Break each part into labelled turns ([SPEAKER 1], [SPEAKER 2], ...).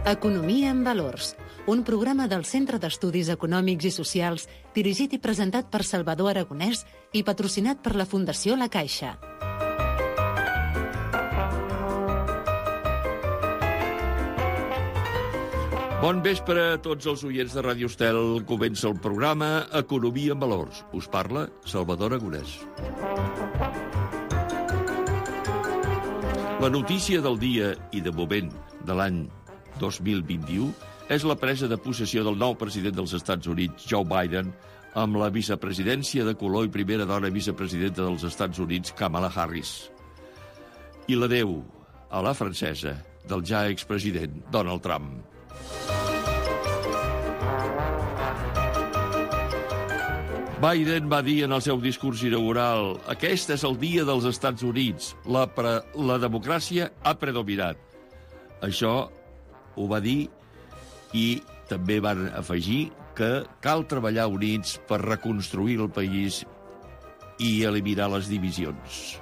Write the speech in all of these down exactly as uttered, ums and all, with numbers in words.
[SPEAKER 1] Economia en valors, un programa del Centre d'Estudis Econòmics i Socials dirigit i presentat per Salvador Aragonès i patrocinat per la Fundació La Caixa.
[SPEAKER 2] Bon vespre a tots els oients de Ràdio Estel. Comença el programa Economia en valors. Us parla Salvador Aragonès. La notícia del dia i de moment de l'any dos mil vint-i-u és la presa de possessió del nou president dels Estats Units, Joe Biden, amb la vicepresidència de color i primera dona vicepresidenta dels Estats Units, Kamala Harris. I l'adeu a la francesa del ja expresident Donald Trump. Biden va dir en el seu discurs inaugural: aquest és el dia dels Estats Units, la, pre... la democràcia ha predominat. Això ho va dir i també van afegir que cal treballar units per reconstruir el país i eliminar les divisions.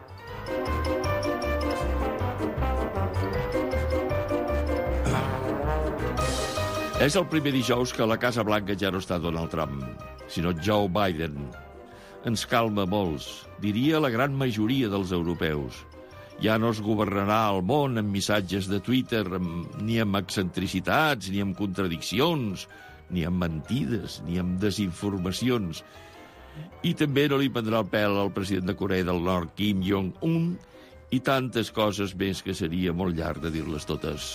[SPEAKER 2] És el primer dijous que a la Casa Blanca ja no està Donald Trump, sinó Joe Biden. Ens calma molts, diria la gran majoria dels europeus. Ja no es governarà el món amb missatges de Twitter, ni amb excentricitats, ni amb contradiccions, ni amb mentides, ni amb desinformacions. I també no li prendrà el pèl al president de Corea del Nord, Kim Jong-un, i tantes coses més que seria molt llarg de dir-les totes.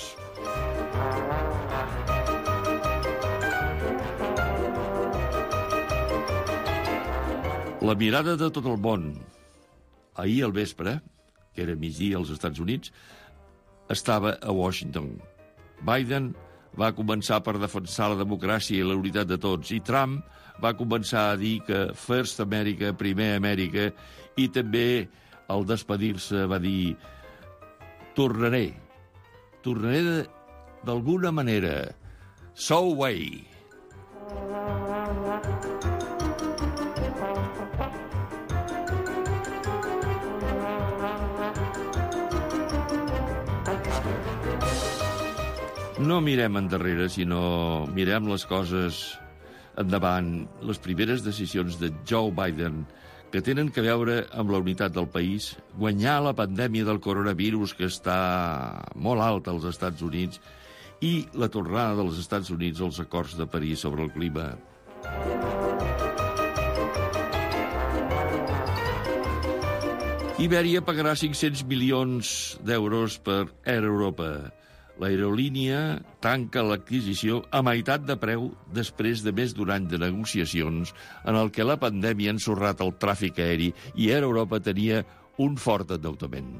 [SPEAKER 2] La mirada de tot el món. Ahir al vespre, que era migdia als Estats Units, estava a Washington. Biden va començar per defensar la democràcia i la unitat de tots, i Trump va començar a dir que First America, primer Amèrica, i també al despedir-se va dir: tornaré, tornaré d'alguna manera, so way. No mirem endarrere, sinó mirem les coses endavant. Les primeres decisions de Joe Biden, que tenen a veure amb la unitat del país, guanyar la pandèmia del coronavirus, que està molt alta als Estats Units, i la tornada dels Estats Units als acords de París sobre el clima. Ibèria pagarà cinc-cents milions d'euros per Air Europa. L'aerolínia tanca l'adquisició a meitat de preu després de més d'un any de negociacions en el que la pandèmia ha ensorrat el tràfic aeri i Air Europa tenia un fort endeutament.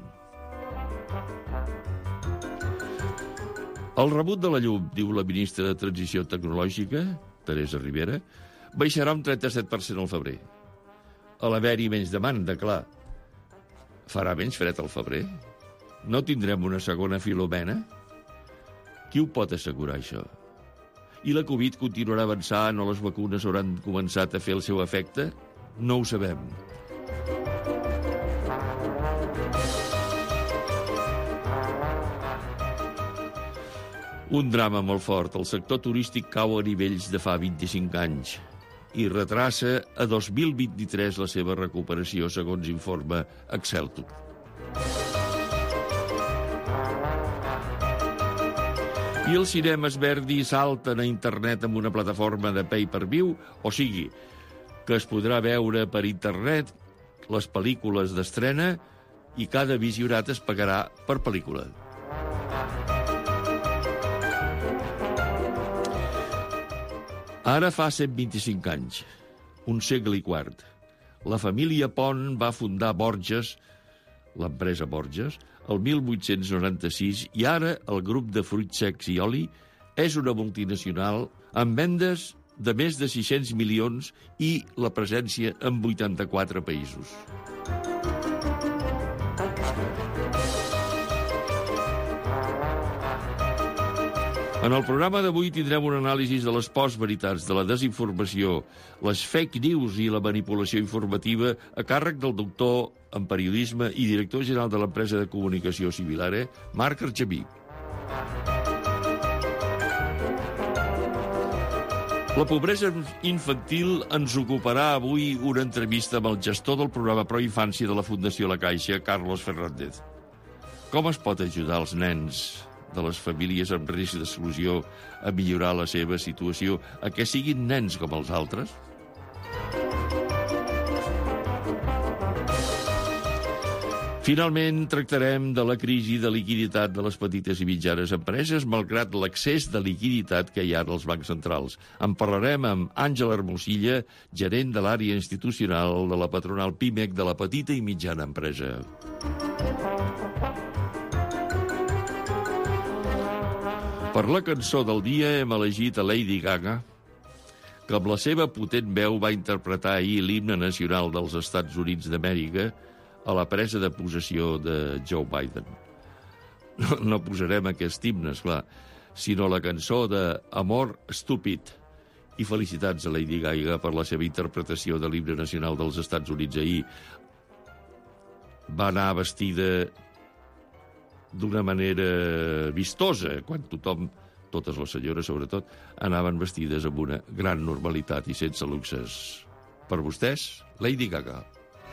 [SPEAKER 2] El rebut de la llum, diu la ministra de Transició Tecnològica, Teresa Ribera, baixarà un trenta-set per cent al febrer. A l'haver-hi menys demanda, clar. Farà menys fred al febrer? No tindrem una segona Filomena? Qui ho pot assegurar, això? I la Covid continuarà avançant o les vacunes hauran començat a fer el seu efecte? No ho sabem. Un drama molt fort. El sector turístic cau a nivells de fa vint-i-cinc anys i retrassa a dos mil vint-i-tres la seva recuperació, segons informa Exceltur. I els cinemes Verdi salten a internet amb una plataforma de pay-per-view, o sigui, que es podrà veure per internet les pel·lícules d'estrena i cada visionat es pagarà per pel·lícula. Ara fa cent vint-i-cinc anys, un segle i quart, la família Pont va fundar Borges, l'empresa Borges, el mil vuit-cents noranta-sis, i ara el grup de fruits secs i oli és una multinacional amb vendes de més de sis-cents milions i la presència en vuitanta-quatre països. En el programa d'avui tindrem un anàlisi de les postveritats, de la desinformació, les fake news i la manipulació informativa a càrrec del doctor en periodisme i director general de l'empresa de comunicació Civilare, Marc Argemí. La pobresa infantil ens ocuparà avui una entrevista amb el gestor del programa Pro Infància de la Fundació La Caixa, Carlos Fernández. Com es pot ajudar els nens de les famílies amb risc d'exclusió a millorar la seva situació, a que siguin nens com els altres? Finalment, tractarem de la crisi de liquiditat de les petites i mitjanes empreses, malgrat l'excés de liquiditat que hi ha als bancs centrals. En parlarem amb Àngela Hermosilla, gerent de l'àrea institucional de la patronal PIMEC de la petita i mitjana empresa. Per la cançó del dia hem elegit a Lady Gaga, que amb la seva potent veu va interpretar ahir l'himne nacional dels Estats Units d'Amèrica a la presa de possessió de Joe Biden. No, no posarem aquest himne, esclar, sinó la cançó d'Amor Estúpid. I felicitats a Lady Gaga per la seva interpretació de l'himne nacional dels Estats Units ahir. Va anar vestida d'una manera vistosa, quan tothom, totes les senyores sobretot, anaven vestides amb una gran normalitat i sense luxes. Per vostès, Lady Gaga.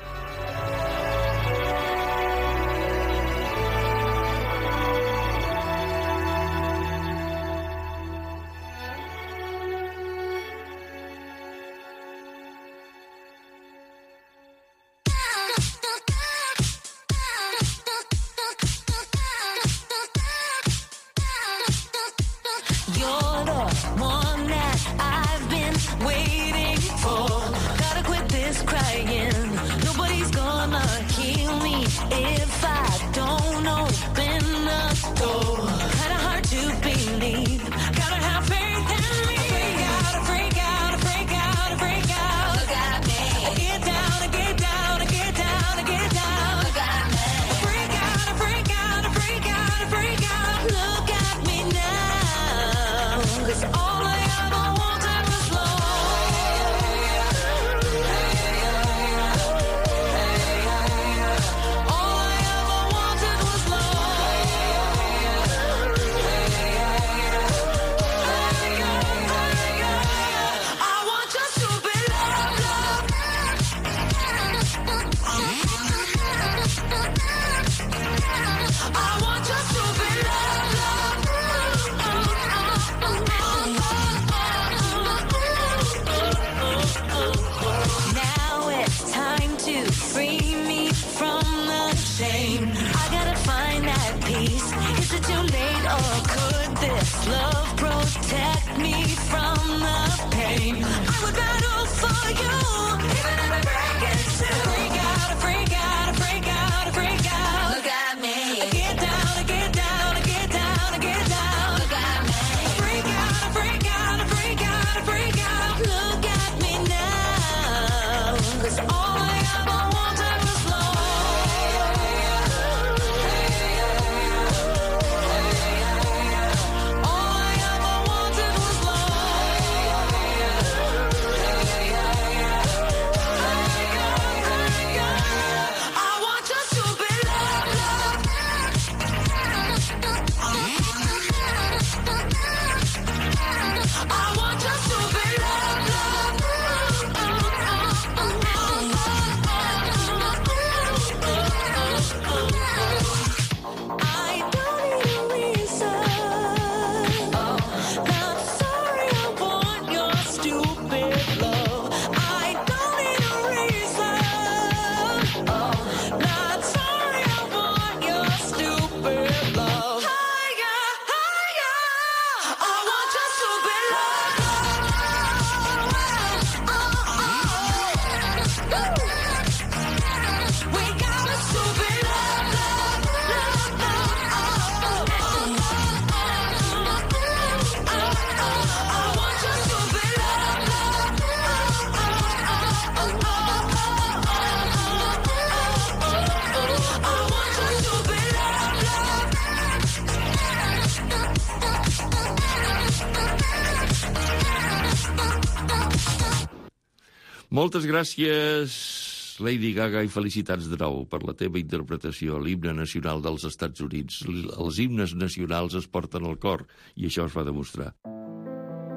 [SPEAKER 2] Moltes gràcies, Lady Gaga, i felicitats de nou per la teva interpretació a l'himne nacional dels Estats Units. Els himnes nacionals es porten al cor, i això es va demostrar.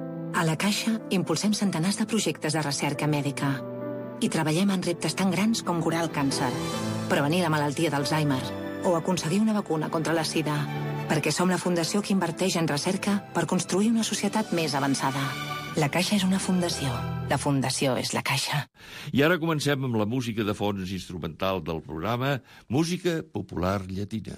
[SPEAKER 3] A la Caixa impulsem centenars de projectes de recerca mèdica i treballem en reptes tan grans com curar el càncer, prevenir la malaltia d'Alzheimer o aconseguir una vacuna contra la sida, perquè som la fundació que inverteix en recerca per construir una societat més avançada. La Caixa és una fundació. La fundació és la Caixa.
[SPEAKER 2] I ara comencem amb la música de fons instrumental del programa, música popular llatina.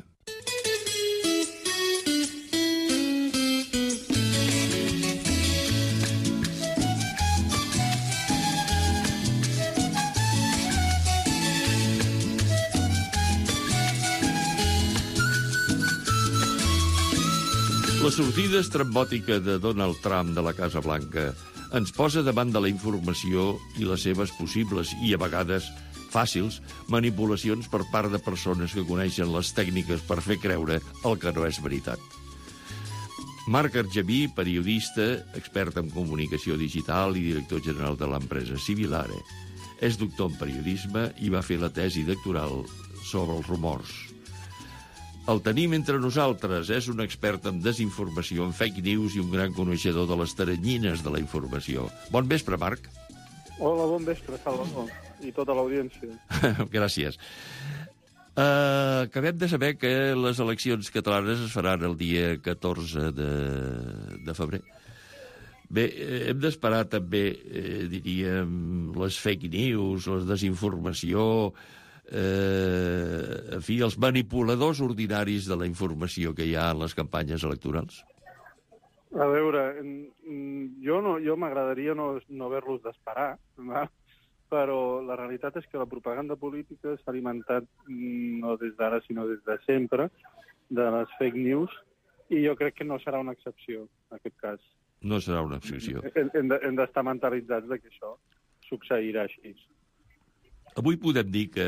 [SPEAKER 2] La sortida estrambòtica de Donald Trump de la Casa Blanca ens posa davant de la informació i les seves possibles i, a vegades, fàcils manipulacions per part de persones que coneixen les tècniques per fer creure el que no és veritat. Marc Argemí, periodista, expert en comunicació digital i director general de l'empresa Civilare, és doctor en periodisme i va fer la tesi doctoral sobre els rumors. El tenim entre nosaltres, és un expert en desinformació, en fake news i un gran coneixedor de les taranyines de la informació. Bon vespre, Marc.
[SPEAKER 4] Hola, bon vespre, Salvador, i tota l'audiència.
[SPEAKER 2] Gràcies. Uh, acabem de saber que les eleccions catalanes es faran el dia catorze de, de febrer. Bé, hem d'esperar també, eh, diríem, les fake news, la desinformació, Eh, en fi, els manipuladors ordinaris de la informació que hi ha en les campanyes electorals?
[SPEAKER 4] A veure, jo no, jo m'agradaria no, no haver-los d'esperar, no? Però la realitat és que la propaganda política s'ha alimentat no des d'ara, sinó des de sempre, de les fake news, i jo crec que no serà una excepció, en aquest cas.
[SPEAKER 2] No serà una excepció.
[SPEAKER 4] Hem d'estar mentalitzats de que això succeirà així.
[SPEAKER 2] Avui podem dir que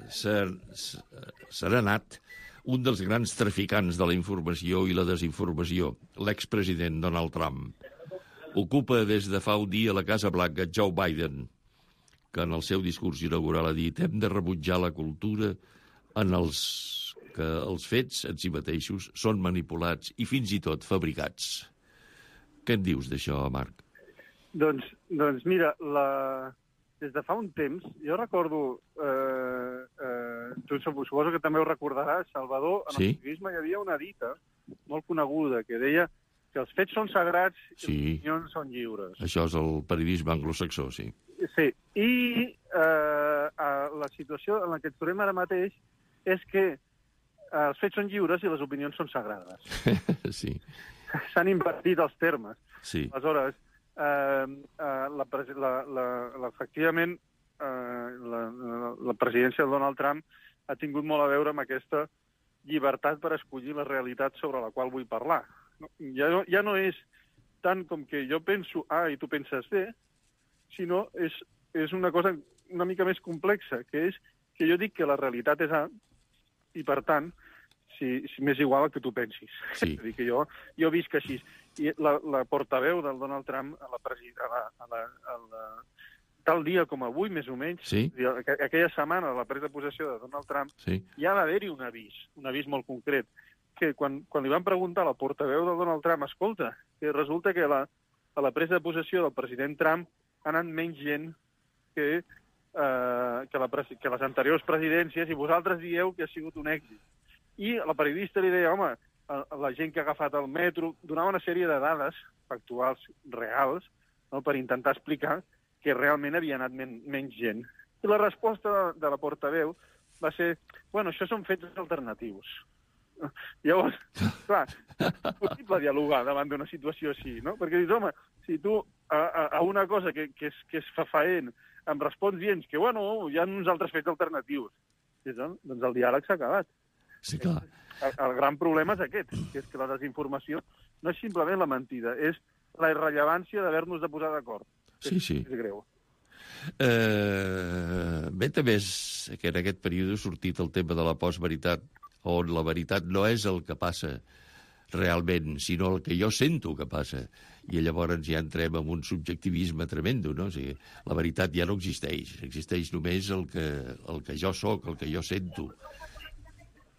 [SPEAKER 2] s'ha anat un dels grans traficants de la informació i la desinformació, l'expresident Donald Trump. Ocupa des de fa un dia a la Casa Blanca Joe Biden, que en el seu discurs inaugural ha dit hem de rebutjar la cultura en els que els fets en si mateixos són manipulats i fins i tot fabricats. Què en dius d'això, Marc?
[SPEAKER 4] Doncs, doncs mira, la... des de fa un temps, jo recordo, eh, eh, tu suposo que també ho recordaràs, Salvador, en sí? El periodisme hi havia una dita molt coneguda que deia que els fets són sagrats i sí. Les opinions són lliures.
[SPEAKER 2] Això és el periodisme anglosaxó, sí.
[SPEAKER 4] Sí, i eh, la situació en la que ens trobem ara mateix és que els fets són lliures i les opinions són sagrades.
[SPEAKER 2] Sí.
[SPEAKER 4] S'han invertit els termes.
[SPEAKER 2] Sí.
[SPEAKER 4] Aleshores, Uh, uh, la, la, la, la, efectivament, uh, la, la, la presidència de Donald Trump ha tingut molt a veure amb aquesta llibertat per escollir la realitat sobre la qual vull parlar. No? Ja, no, ja no és tant com que jo penso A i tu penses B, sinó és, és una cosa una mica més complexa, que és que jo dic que la realitat és A i, per tant, si, si m'és igual el que tu pensis.
[SPEAKER 2] Sí.
[SPEAKER 4] És a dir, que jo, jo visc així. I la, la portaveu del Donald Trump a la, a la, a la, a la, tal dia com avui, més o menys,
[SPEAKER 2] sí.
[SPEAKER 4] Aqu aquella setmana, a la presa de possessió de Donald Trump,
[SPEAKER 2] sí.
[SPEAKER 4] Hi ha d'haver-hi un avís, un avís molt concret, que quan, quan li van preguntar a la portaveu del Donald Trump, escolta, que resulta que la, a la presa de possessió del president Trump ha anat menys gent que, eh, que, la, que les anteriors presidències, i vosaltres dieu que ha sigut un èxit. I la periodista li deia, home, la gent que ha agafat el metro, donava una sèrie de dades factuals reals, no, per intentar explicar que realment havia anat men menys gent. I la resposta de, de la portaveu va ser, bueno, això són fets alternatius. Llavors, clar, és possible dialogar davant d'una situació així, no? Perquè dius, home, si tu a, a, a una cosa que, que, és, que és fafaent em respons dient que, bueno, hi ha uns altres fets alternatius, doncs, doncs el diàleg s'ha acabat.
[SPEAKER 2] Sí, clar.
[SPEAKER 4] El, el gran problema és aquest, que és que la desinformació no és simplement la mentida, és la irrellevància d'haver-nos de posar d'acord.
[SPEAKER 2] Sí, sí.
[SPEAKER 4] És greu.
[SPEAKER 2] Eh, bé, també és que en aquest període ha sortit el tema de la postveritat, on la veritat no és el que passa realment, sinó el que jo sento que passa. I llavors ja entrem en un subjectivisme tremendo, no? O sigui, la veritat ja no existeix. Existeix només el que, el que jo sóc, el que jo sento.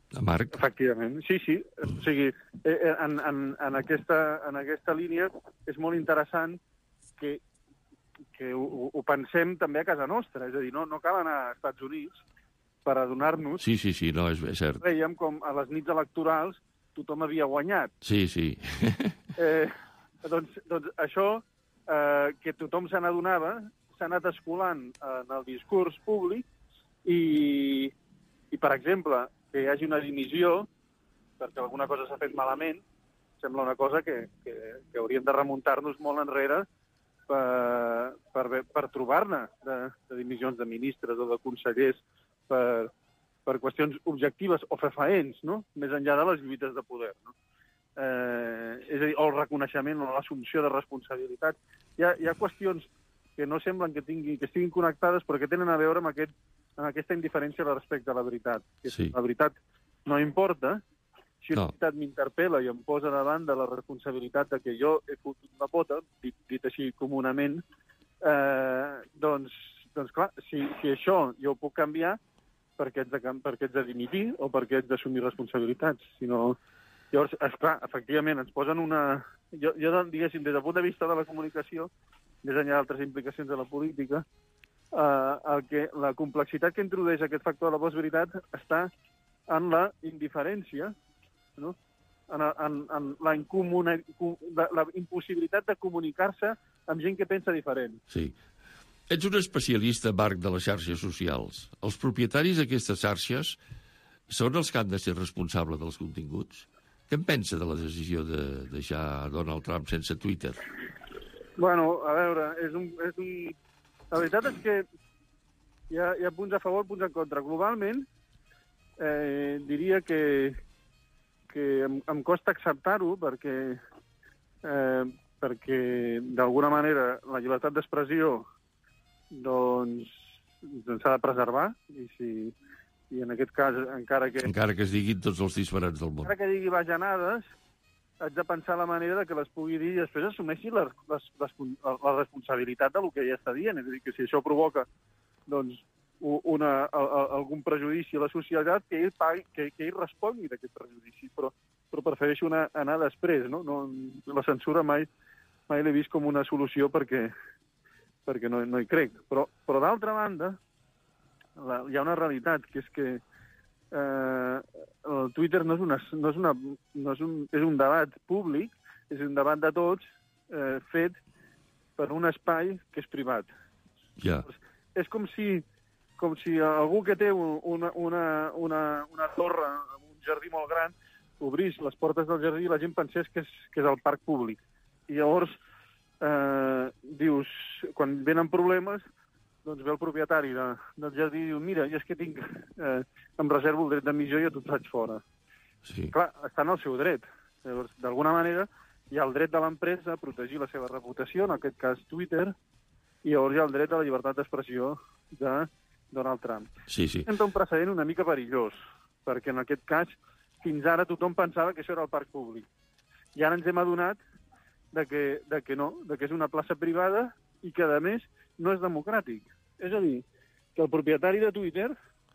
[SPEAKER 2] Marc?
[SPEAKER 4] Efectivament, sí, sí. O sigui, en, en, en, aquesta, en aquesta línia és molt interessant que, que ho, ho pensem també a casa nostra. És a dir, no, no cal anar als Estats Units per adonar-nos...
[SPEAKER 2] Sí, sí, sí, no, és, és cert.
[SPEAKER 4] Veiem com a les nits electorals tothom havia guanyat.
[SPEAKER 2] Sí, sí.
[SPEAKER 4] eh, doncs, doncs això, eh, que tothom se n'adonava, s'ha anat escolant en el discurs públic i, i, per exemple, que hi hagi una dimissió perquè alguna cosa s'ha fet malament, sembla una cosa que, que, que hauríem de remuntar-nos molt enrere per, per, per trobar-ne de, de dimissions de ministres o de consellers per, per qüestions objectives o fefaents, no? Més enllà de les lluites de poder. No? Eh, és a dir, o el reconeixement o l'assumpció de responsabilitat. Hi ha, hi ha qüestions que no semblen que, tinguin, que estiguin connectades però que tenen a veure amb aquest en aquesta indiferència respecte a la veritat. Que
[SPEAKER 2] sí.
[SPEAKER 4] La veritat no importa. Si
[SPEAKER 2] no.
[SPEAKER 4] la veritat m'interpel·la i em posa davant de la responsabilitat de que jo he fotut una pota, dit, dit així comunament, eh, doncs, doncs clar, si, si això jo ho puc canviar, per què ets de, per què ets de dimitir o per què ets d'assumir responsabilitats? Si no... Llavors, esclar, efectivament, ens posen una... Jo, jo, diguéssim, des del punt de vista de la comunicació, més enllà d'altres implicacions de la política, Uh, el que, la complexitat que introdueix aquest factor de la postveritat està en la indiferència, no? en, en, en la, incomuna, la, la impossibilitat de comunicar-se amb gent que pensa diferent.
[SPEAKER 2] Sí. Ets un especialista, Marc, de les xarxes socials. Els propietaris d'aquestes xarxes són els que han de ser responsables dels continguts? Què en pensa de la decisió de deixar Donald Trump sense Twitter?
[SPEAKER 4] Bueno, a veure, és un... És un... La veritat és que hi ha, hi ha punts a favor, punts en contra. Globalment, eh, diria que, que em, em costa acceptar-ho perquè, eh, perquè d'alguna manera, la llibertat d'expressió doncs s'ha de preservar i, si, i en aquest cas, encara que...
[SPEAKER 2] Encara que es diguin tots els disbarats del món.
[SPEAKER 4] Encara que digui bajanades, haig de pensar la manera de que les pugui dir i després assumeixi la, la, la responsabilitat del que ja està dient. És a dir, que si això provoca doncs, una, a, a, algun prejudici a la societat, que ell, pagui, que, que ell respongui d'aquest prejudici, però, però prefereixo anar, anar després. No? No, la censura mai, mai l'he vist com una solució perquè, perquè no, no hi crec. Però, però d'altra banda, la, hi ha una realitat, que és que Uh, el Twitter no és, una, no és, una, no és, un, és un debat públic, és un debat de tots uh, fet per un espai que és privat.
[SPEAKER 2] Yeah.
[SPEAKER 4] És com si, com si algú que té una, una, una, una torre amb un jardí molt gran obrís les portes del jardí i la gent pensés que és, que és el parc públic. I llavors uh, dius, quan venen problemes, doncs ve el propietari de, del jardí i diu, mira, jo és que tinc, eh, em reservo el dret d'emissió i jo t'ho faig fora.
[SPEAKER 2] Sí.
[SPEAKER 4] Clar, està en el seu dret. Llavors, d'alguna manera, hi ha el dret de l'empresa a protegir la seva reputació, en aquest cas Twitter, i llavors hi ha el dret a la llibertat d'expressió de Donald Trump.
[SPEAKER 2] Sí, sí.
[SPEAKER 4] Senta un precedent una mica perillós, perquè en aquest cas, fins ara tothom pensava que això era el parc públic. I ara ens hem adonat de que, de que no, de que és una plaça privada i que, a més, no és democràtic. És a dir, que el propietari de Twitter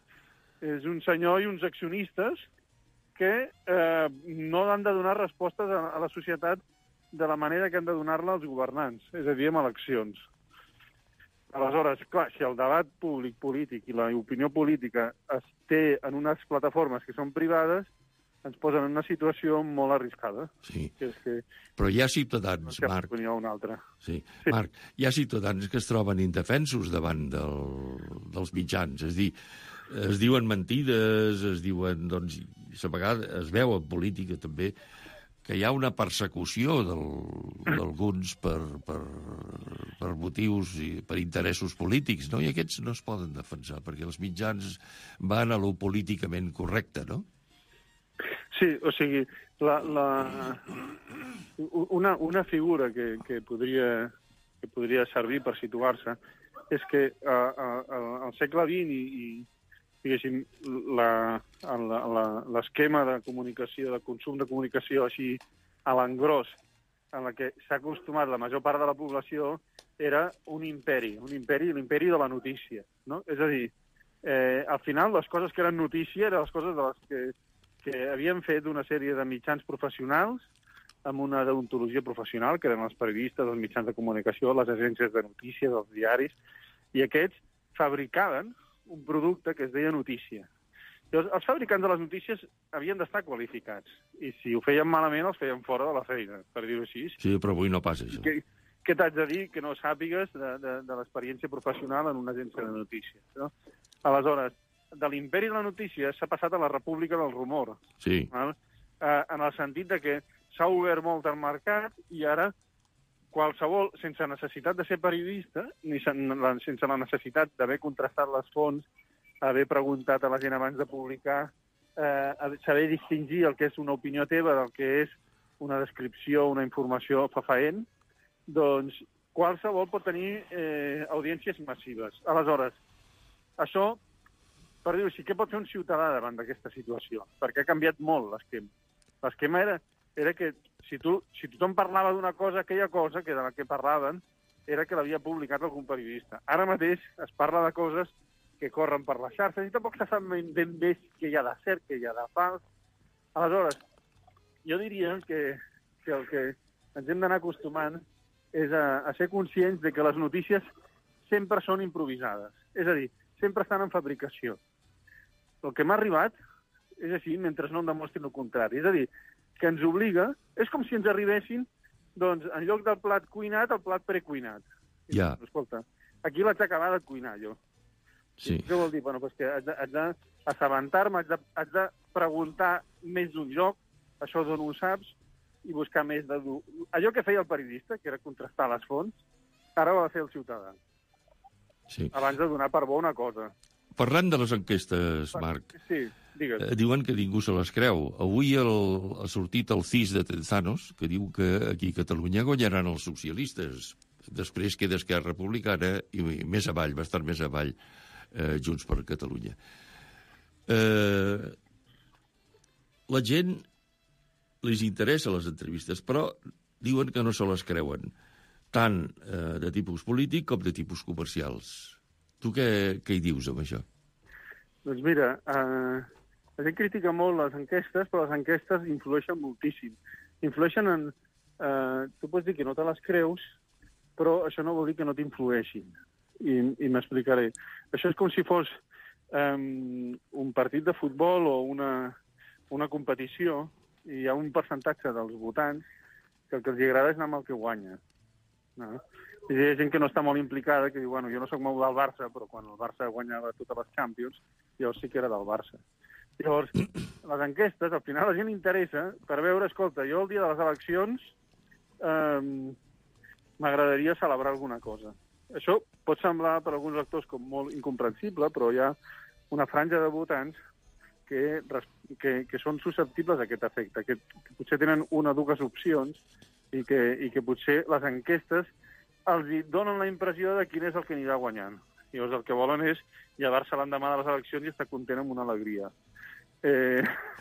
[SPEAKER 4] és un senyor i uns accionistes que eh, no han de donar respostes a, a la societat de la manera que han de donar-la als governants, és a dir, amb eleccions. Aleshores, clar, si el debat públic polític i l'opinió política es té en unes plataformes que són privades, ens posen en una situació molt arriscada.
[SPEAKER 2] Sí.
[SPEAKER 4] Que és que
[SPEAKER 2] però hi ha ciutadans,
[SPEAKER 4] no
[SPEAKER 2] Marc...
[SPEAKER 4] una altra.
[SPEAKER 2] Sí. sí. Marc, hi ha ciutadans que es troben indefensos davant del, dels mitjans. És dir, es diuen mentides, es diuen... Doncs, a vegades es veu en política també que hi ha una persecució d'alguns per, per, per motius i per interessos polítics, no? I aquests no es poden defensar, perquè els mitjans van a lo políticament correcte, no?
[SPEAKER 4] Sí, o sigui, la, la, una, una figura que, que, podria, que podria servir per situar-se és que uh, uh, al segle vint i, i diguéssim, l'esquema de comunicació, de consum de comunicació així a l'engròs, en la que s'ha acostumat la major part de la població, era un imperi, un imperi, l'imperi de la notícia, no? És a dir, eh, al final les coses que eren notícia eren les coses de les que que havien fet una sèrie de mitjans professionals amb una deontologia professional, que eren els periodistes, els mitjans de comunicació, les agències de notícies, els diaris, i aquests fabricaven un producte que es deia notícia. Llavors, els fabricants de les notícies havien d'estar qualificats, i si ho feien malament els feien fora de la feina, per dir-ho així.
[SPEAKER 2] Sí, però avui no passa això.
[SPEAKER 4] Que, què t'haig de dir que no sàpigues de, de, de l'experiència professional en una agència de notícies? No? Aleshores, de l'imperi de la notícia s'ha passat a la república del rumor.
[SPEAKER 2] Sí.
[SPEAKER 4] Val? Eh, en el sentit de que s'ha obert molt el mercat i ara qualsevol, sense necessitat de ser periodista, ni sense la necessitat d'haver contrastat les fonts, haver preguntat a la gent abans de publicar, eh, saber distingir el que és una opinió teva del que és una descripció, una informació fefaent, doncs qualsevol pot tenir eh, audiències massives. Aleshores, això, per dir-ho així, què pot fer un ciutadà davant d'aquesta situació? Perquè ha canviat molt l'esquema. L'esquema era, era que si, tu, si tothom parlava d'una cosa, aquella cosa que de la que parlaven era que l'havia publicat algun periodista. Ara mateix es parla de coses que corren per les xarxes i tampoc se sap ben bé què hi ha de cert, què hi ha de fals. Aleshores, jo diria que, que el que ens hem d'anar acostumant és a, a ser conscients de que les notícies sempre són improvisades. És a dir, sempre estan en fabricació. El que m'ha arribat és així, mentre no em demostrin el contrari. És a dir, que ens obliga... És com si ens arribessin, doncs, en lloc del plat cuinat, el plat precuinat.
[SPEAKER 2] Ja.
[SPEAKER 4] Escolta, aquí vaig acabar de cuinar, jo.
[SPEAKER 2] Sí.
[SPEAKER 4] Què vol dir? Bueno, pues que haig d'assabentar-me, haig, haig de preguntar més d'un lloc, això d'on ho saps, i buscar més de... Allò que feia el periodista, que era contrastar les fonts, ara ho ha de fer el ciutadà.
[SPEAKER 2] Sí.
[SPEAKER 4] Abans de donar per bo una cosa.
[SPEAKER 2] Parlant de les enquestes, Marc,
[SPEAKER 4] sí, digues.
[SPEAKER 2] Eh, diuen que ningú se les creu. Avui el, ha sortit el C I S de Tezanos, que diu que aquí a Catalunya guanyaran els socialistes. Després queda Esquerra Republicana i més avall, bastant més avall, eh, Junts per Catalunya. Eh, la gent les interessa les entrevistes, però diuen que no se les creuen, tant eh, de tipus polític com de tipus comercials. Tu què, què hi dius amb això?
[SPEAKER 4] Doncs mira, eh, la gent critica molt les enquestes, però les enquestes influeixen moltíssim. Influeixen en... Eh, tu pots dir que no te les creus, però això no vol dir que no t'influeixin. I, i m'explicaré. Això és com si fos eh, un partit de futbol o una, una competició, i hi ha un percentatge dels votants que el que els agrada és anar amb el que guanya. No? I hi ha gent que no està molt implicada, que diu, bueno, jo no sóc molt del Barça, però quan el Barça guanyava totes les Champions, jo sí que era del Barça. Llavors, les enquestes, al final la gent interessa per veure, escolta, jo el dia de les eleccions eh, m'agradaria celebrar alguna cosa. Això pot semblar per alguns lectors com molt incomprensible, però hi ha una franja de votants que, que, que són susceptibles a aquest efecte, que, que potser tenen una o dues opcions i que, i que potser les enquestes els donen la impressió de quin és el que anirà guanyant. I llavors el que volen és llevar-se l'endemà de les eleccions i estar content amb una alegria. Eh,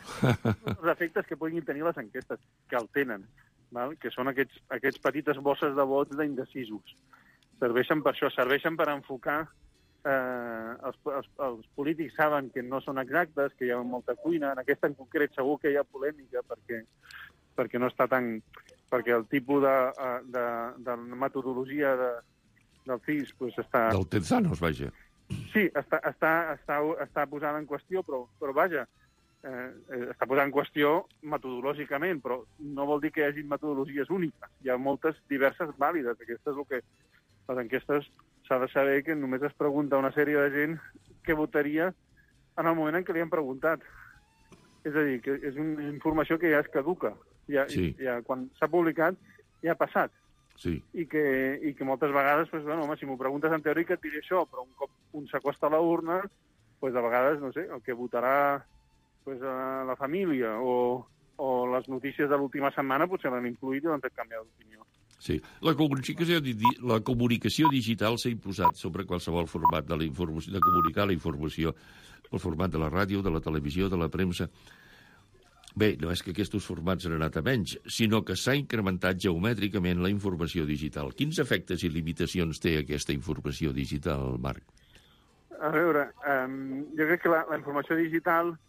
[SPEAKER 4] els efectes que puguin tenir les enquestes, que el tenen, val? Que són aquests, aquests petites bosses de vots d'indecisos. Serveixen per això, serveixen per enfocar... Eh, els, els, els polítics saben que no són exactes, que hi ha molta cuina. En aquesta en concret segur que hi ha polèmica perquè, perquè no està tan... perquè el tipus de, de, de metodologia de, del C I S pues, està...
[SPEAKER 2] Del Tezanos, vaja.
[SPEAKER 4] Sí, està, està, està, està posada en qüestió, però, però vaja, eh, està posada en qüestió metodològicament, però no vol dir que hi hagi metodologies úniques. Hi ha moltes diverses vàlides. Aquesta és el que les enquestes s'ha de saber, que només es pregunta a una sèrie de gent què votaria en el moment en què li han preguntat. És a dir, que és una informació que ja es caduca. Ja, sí. ja, quan s'ha publicat, ja ha passat.
[SPEAKER 2] Sí. I,
[SPEAKER 4] que, I que moltes vegades, pues, bueno, home, si m'ho preguntes en teòrica et diré això, però un cop un s'acosta a la urna, pues, de vegades, no sé, el que votarà pues, a la família o, o les notícies de l'última setmana potser l'han influït i l'han fet canviar d'opinió.
[SPEAKER 2] Sí. La comunicació, la comunicació digital s'ha imposat sobre qualsevol format de, la informació, de comunicar la informació, el format de la ràdio, de la televisió, de la premsa. Bé, no és que aquests formats han anat a menys, sinó que s'ha incrementat geomètricament la informació digital. Quins efectes i limitacions té aquesta informació digital, Marc?
[SPEAKER 4] A veure, um, jo crec que la, la informació digital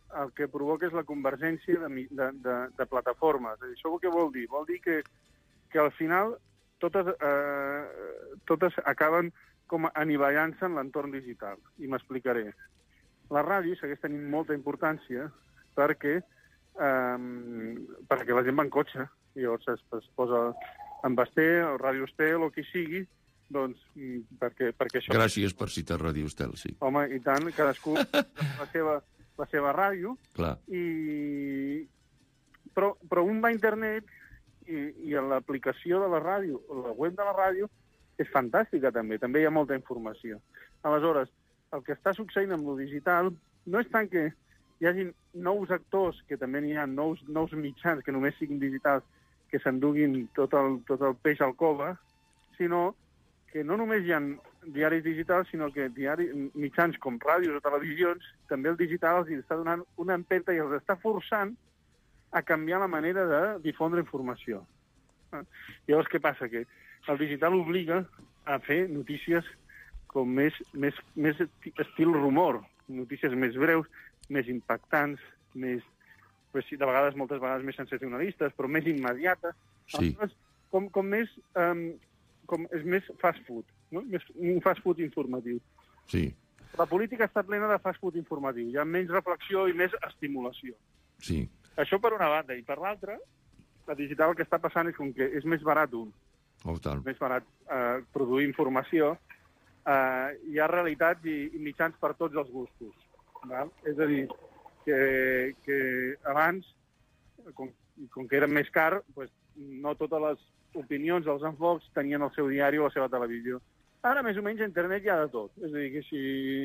[SPEAKER 4] el que provoca és la convergència de, de, de, de plataformes. Això què vol dir? Vol dir que, que al final totes, eh, totes acaben com anivellant-se en l'entorn digital. I m'explicaré. La ràdio segueix tenint molta importància perquè, eh, perquè la gent va en cotxe. I llavors es, es posa en Basté, o Ràdio Estel, o qui sigui, doncs, perquè, perquè això...
[SPEAKER 2] Gràcies per citar Ràdio Estel, sí.
[SPEAKER 4] Home, i tant, cadascú la seva, la seva ràdio.
[SPEAKER 2] Clar.
[SPEAKER 4] I... Però, però un va a internet i, i l'aplicació de la ràdio, la web de la ràdio, és fantàstica també, també hi ha molta informació. Aleshores, el que està succeint amb lo digital no és tant que hi hagi nous actors, que també n'hi ha, nous, nous mitjans que només siguin digitals, que s'enduguin tot el, tot el peix al cova, sinó que no només hi ha diaris digitals, sinó que diaris, mitjans com ràdios o televisions, també el digital els està donant una empenta i els està forçant a canviar la manera de difondre informació. Llavors, què passa? Que el digital obliga a fer notícies com més, més, més estil rumor, notícies més breus, més impactants, més, pues, de vegades, moltes vegades més sensacionalistes, però més immediates.
[SPEAKER 2] Sí.
[SPEAKER 4] Aleshores, com, com més... Um, com és més fast food, no? Més, un fast food informatiu.
[SPEAKER 2] Sí.
[SPEAKER 4] La política està plena de fast food informatiu. Hi ha menys reflexió i més estimulació.
[SPEAKER 2] Sí.
[SPEAKER 4] Això per una banda. I per l'altra, la digital el que està passant és com que és més barat un.
[SPEAKER 2] Oh, tant.
[SPEAKER 4] Més barat eh, produir informació. Eh, hi ha realitats i, i mitjans per tots els gustos. Val? És a dir, que, que abans, com, com que era més car, pues, no totes les opinions, els enfocs, tenien el seu diari o la seva televisió. Ara, més o menys, a internet hi ha de tot. És a dir, que si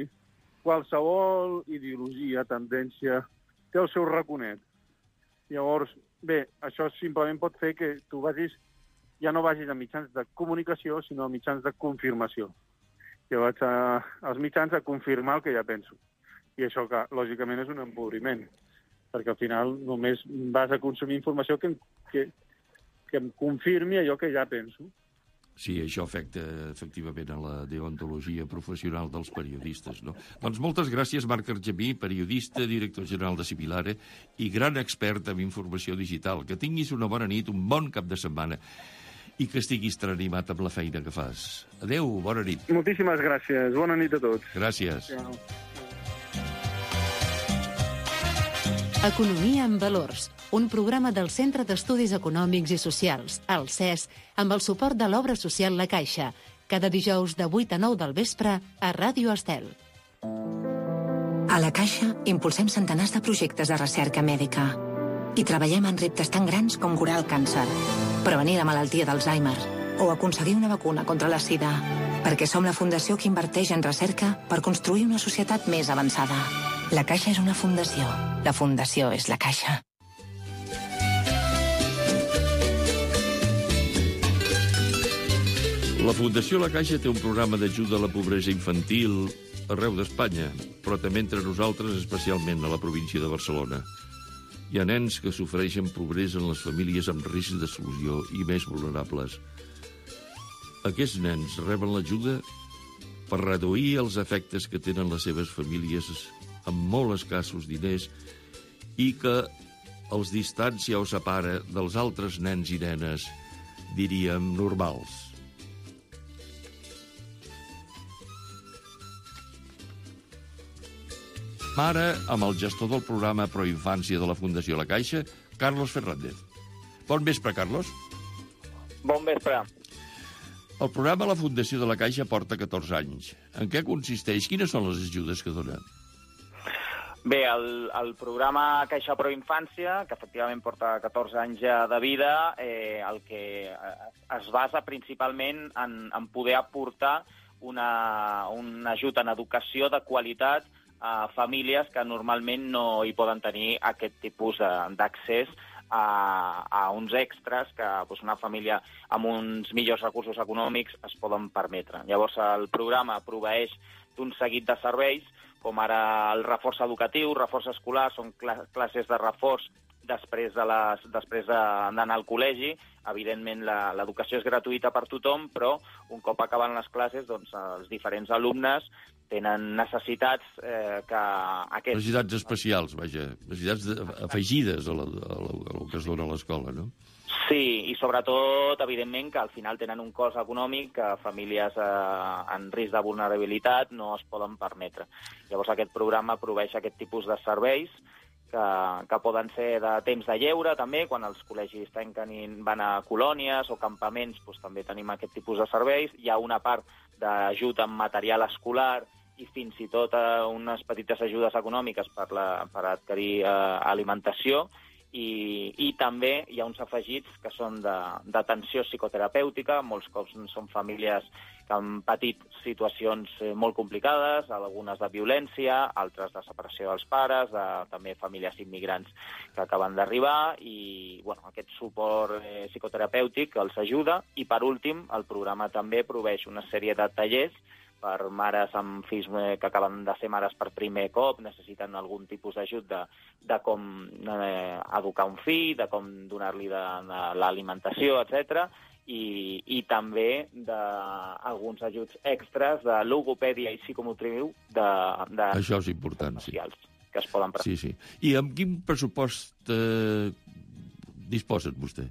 [SPEAKER 4] qualsevol ideologia, tendència, té el seu raconet. Llavors, bé, això simplement pot fer que tu vagis, ja no vagis a mitjans de comunicació, sinó a mitjans de confirmació. Jo vaig a, als mitjans a confirmar el que ja penso. I això, que, lògicament, és un empobriment, perquè al final només vas a consumir informació que, que, que em confirmi allò que ja penso.
[SPEAKER 2] Sí, això afecta efectivament a la deontologia professional dels periodistes, no? Doncs moltes gràcies, Marc Argemí, periodista, director general de Civilare i gran expert en informació digital. Que tinguis una bona nit, un bon cap de setmana i que estiguis tan animat amb la feina que fas. Adéu, bona nit.
[SPEAKER 4] Moltíssimes gràcies. Bona nit a tots.
[SPEAKER 2] Gràcies.
[SPEAKER 4] Ciao.
[SPEAKER 1] Economia en valors, un programa del Centre d'Estudis Econòmics i Socials, el C E S, amb el suport de l'obra social La Caixa, cada dijous de vuit a nou del vespre a Ràdio Estel.
[SPEAKER 3] A La Caixa impulsem centenars de projectes de recerca mèdica i treballem en reptes tan grans com curar el càncer, prevenir la malaltia d'Alzheimer o aconseguir una vacuna contra la sida, perquè som la fundació que inverteix en recerca per construir una societat més avançada. La Caixa és una fundació. La fundació és La Caixa.
[SPEAKER 2] La Fundació La Caixa té un programa d'ajuda a la pobresa infantil arreu d'Espanya, però també entre nosaltres, especialment a la província de Barcelona. Hi ha nens que sofreixen pobresa en les famílies amb risc d'exclusió i més vulnerables. Aquests nens reben l'ajuda per reduir els efectes que tenen les seves famílies amb molt escassos diners i que els distància o separa dels altres nens i nenes, diríem, normals. Ara, amb el gestor del programa Proinfància de la Fundació La Caixa, Carlos Fernández. Bon vespre, Carlos.
[SPEAKER 5] Bon vespre.
[SPEAKER 2] El programa La Fundació de La Caixa porta catorze anys. En què consisteix? Quines són les ajudes que dona?
[SPEAKER 5] Bé, el, el programa Caixa Proinfància, que efectivament porta catorze anys ja de vida, eh, el que es basa principalment en, en poder aportar una, un ajut en educació de qualitat a famílies que normalment no hi poden tenir aquest tipus d'accés a, a uns extras que doncs, una família amb uns millors recursos econòmics es poden permetre. Llavors, el programa proveeix d'un seguit de serveis, com ara el reforç educatiu, reforç escolar, són classes de reforç després de les, després d'anar al col·legi. Evidentment, l'educació és gratuïta per tothom, però un cop acaben les classes, doncs, els diferents alumnes tenen necessitats eh, que... Aquests...
[SPEAKER 2] Necessitats especials, vaja, necessitats de, afegides a, la, a, la, a lo que es dona a l'escola, no?
[SPEAKER 5] Sí, i sobretot, evidentment, que al final tenen un cost econòmic que famílies eh, en risc de vulnerabilitat no es poden permetre. Llavors aquest programa proveix aquest tipus de serveis que, que poden ser de temps de lleure, també, quan els col·legis tanquen i van a colònies o campaments, doncs també tenim aquest tipus de serveis. Hi ha una part d'ajut amb material escolar i fins i tot eh, unes petites ajudes econòmiques per, la, per adquirir eh, alimentació, i, i també hi ha uns afegits que són d'atenció psicoterapèutica. Molts cops són famílies que han patit situacions molt complicades, algunes de violència, altres de separació dels pares, de, també famílies immigrants que acaben d'arribar, i bueno, aquest suport eh, psicoterapèutic els ajuda. I per últim, el programa també proveix una sèrie de tallers per mares amb fills que acaben de ser mares per primer cop, necessiten algun tipus d'ajut de, de com eh, educar un fill, de com donar-li de, de l'alimentació, etcètera, i, i també d'alguns ajuts extras de logopèdia i psicomotriu de, de
[SPEAKER 2] Això és important, sí.
[SPEAKER 5] Que es poden prestar.
[SPEAKER 2] Sí, sí. I amb quin pressupost eh, disposen vostè?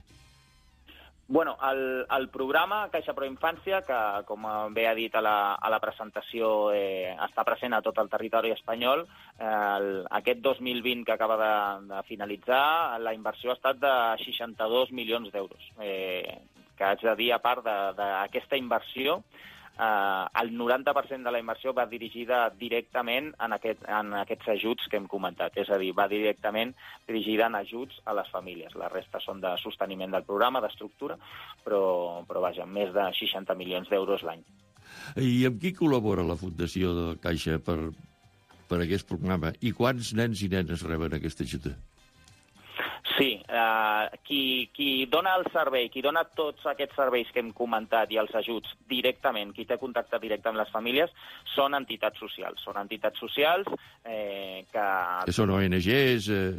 [SPEAKER 5] Bueno, el, el programa Caixa Pro Infància, que com bé ha dit a la, a la presentació, eh, està present a tot el territori espanyol. Eh, el, aquest dos mil vint que acaba de, de finalitzar, la inversió ha estat de seixanta-dos milions d'euros. Eh, que haig de dir, a part d'aquesta inversió, Uh, el noranta per cent de la inversió va dirigida directament en, aquest, en aquests ajuts que hem comentat. És a dir, va directament dirigida en ajuts a les famílies. La resta són de sosteniment del programa, d'estructura, però, però vaja, més de seixanta milions d'euros l'any.
[SPEAKER 2] I amb qui col·labora la Fundació de Caixa per, per aquest programa? I quants nens i nenes reben aquesta ajuda?
[SPEAKER 5] Sí, eh, qui, qui dona el servei, qui dona tots aquests serveis que hem comentat i els ajuts directament, qui té contacte directe amb les famílies, són entitats socials. Són entitats socials eh, que...
[SPEAKER 2] Que són O N Ges eh,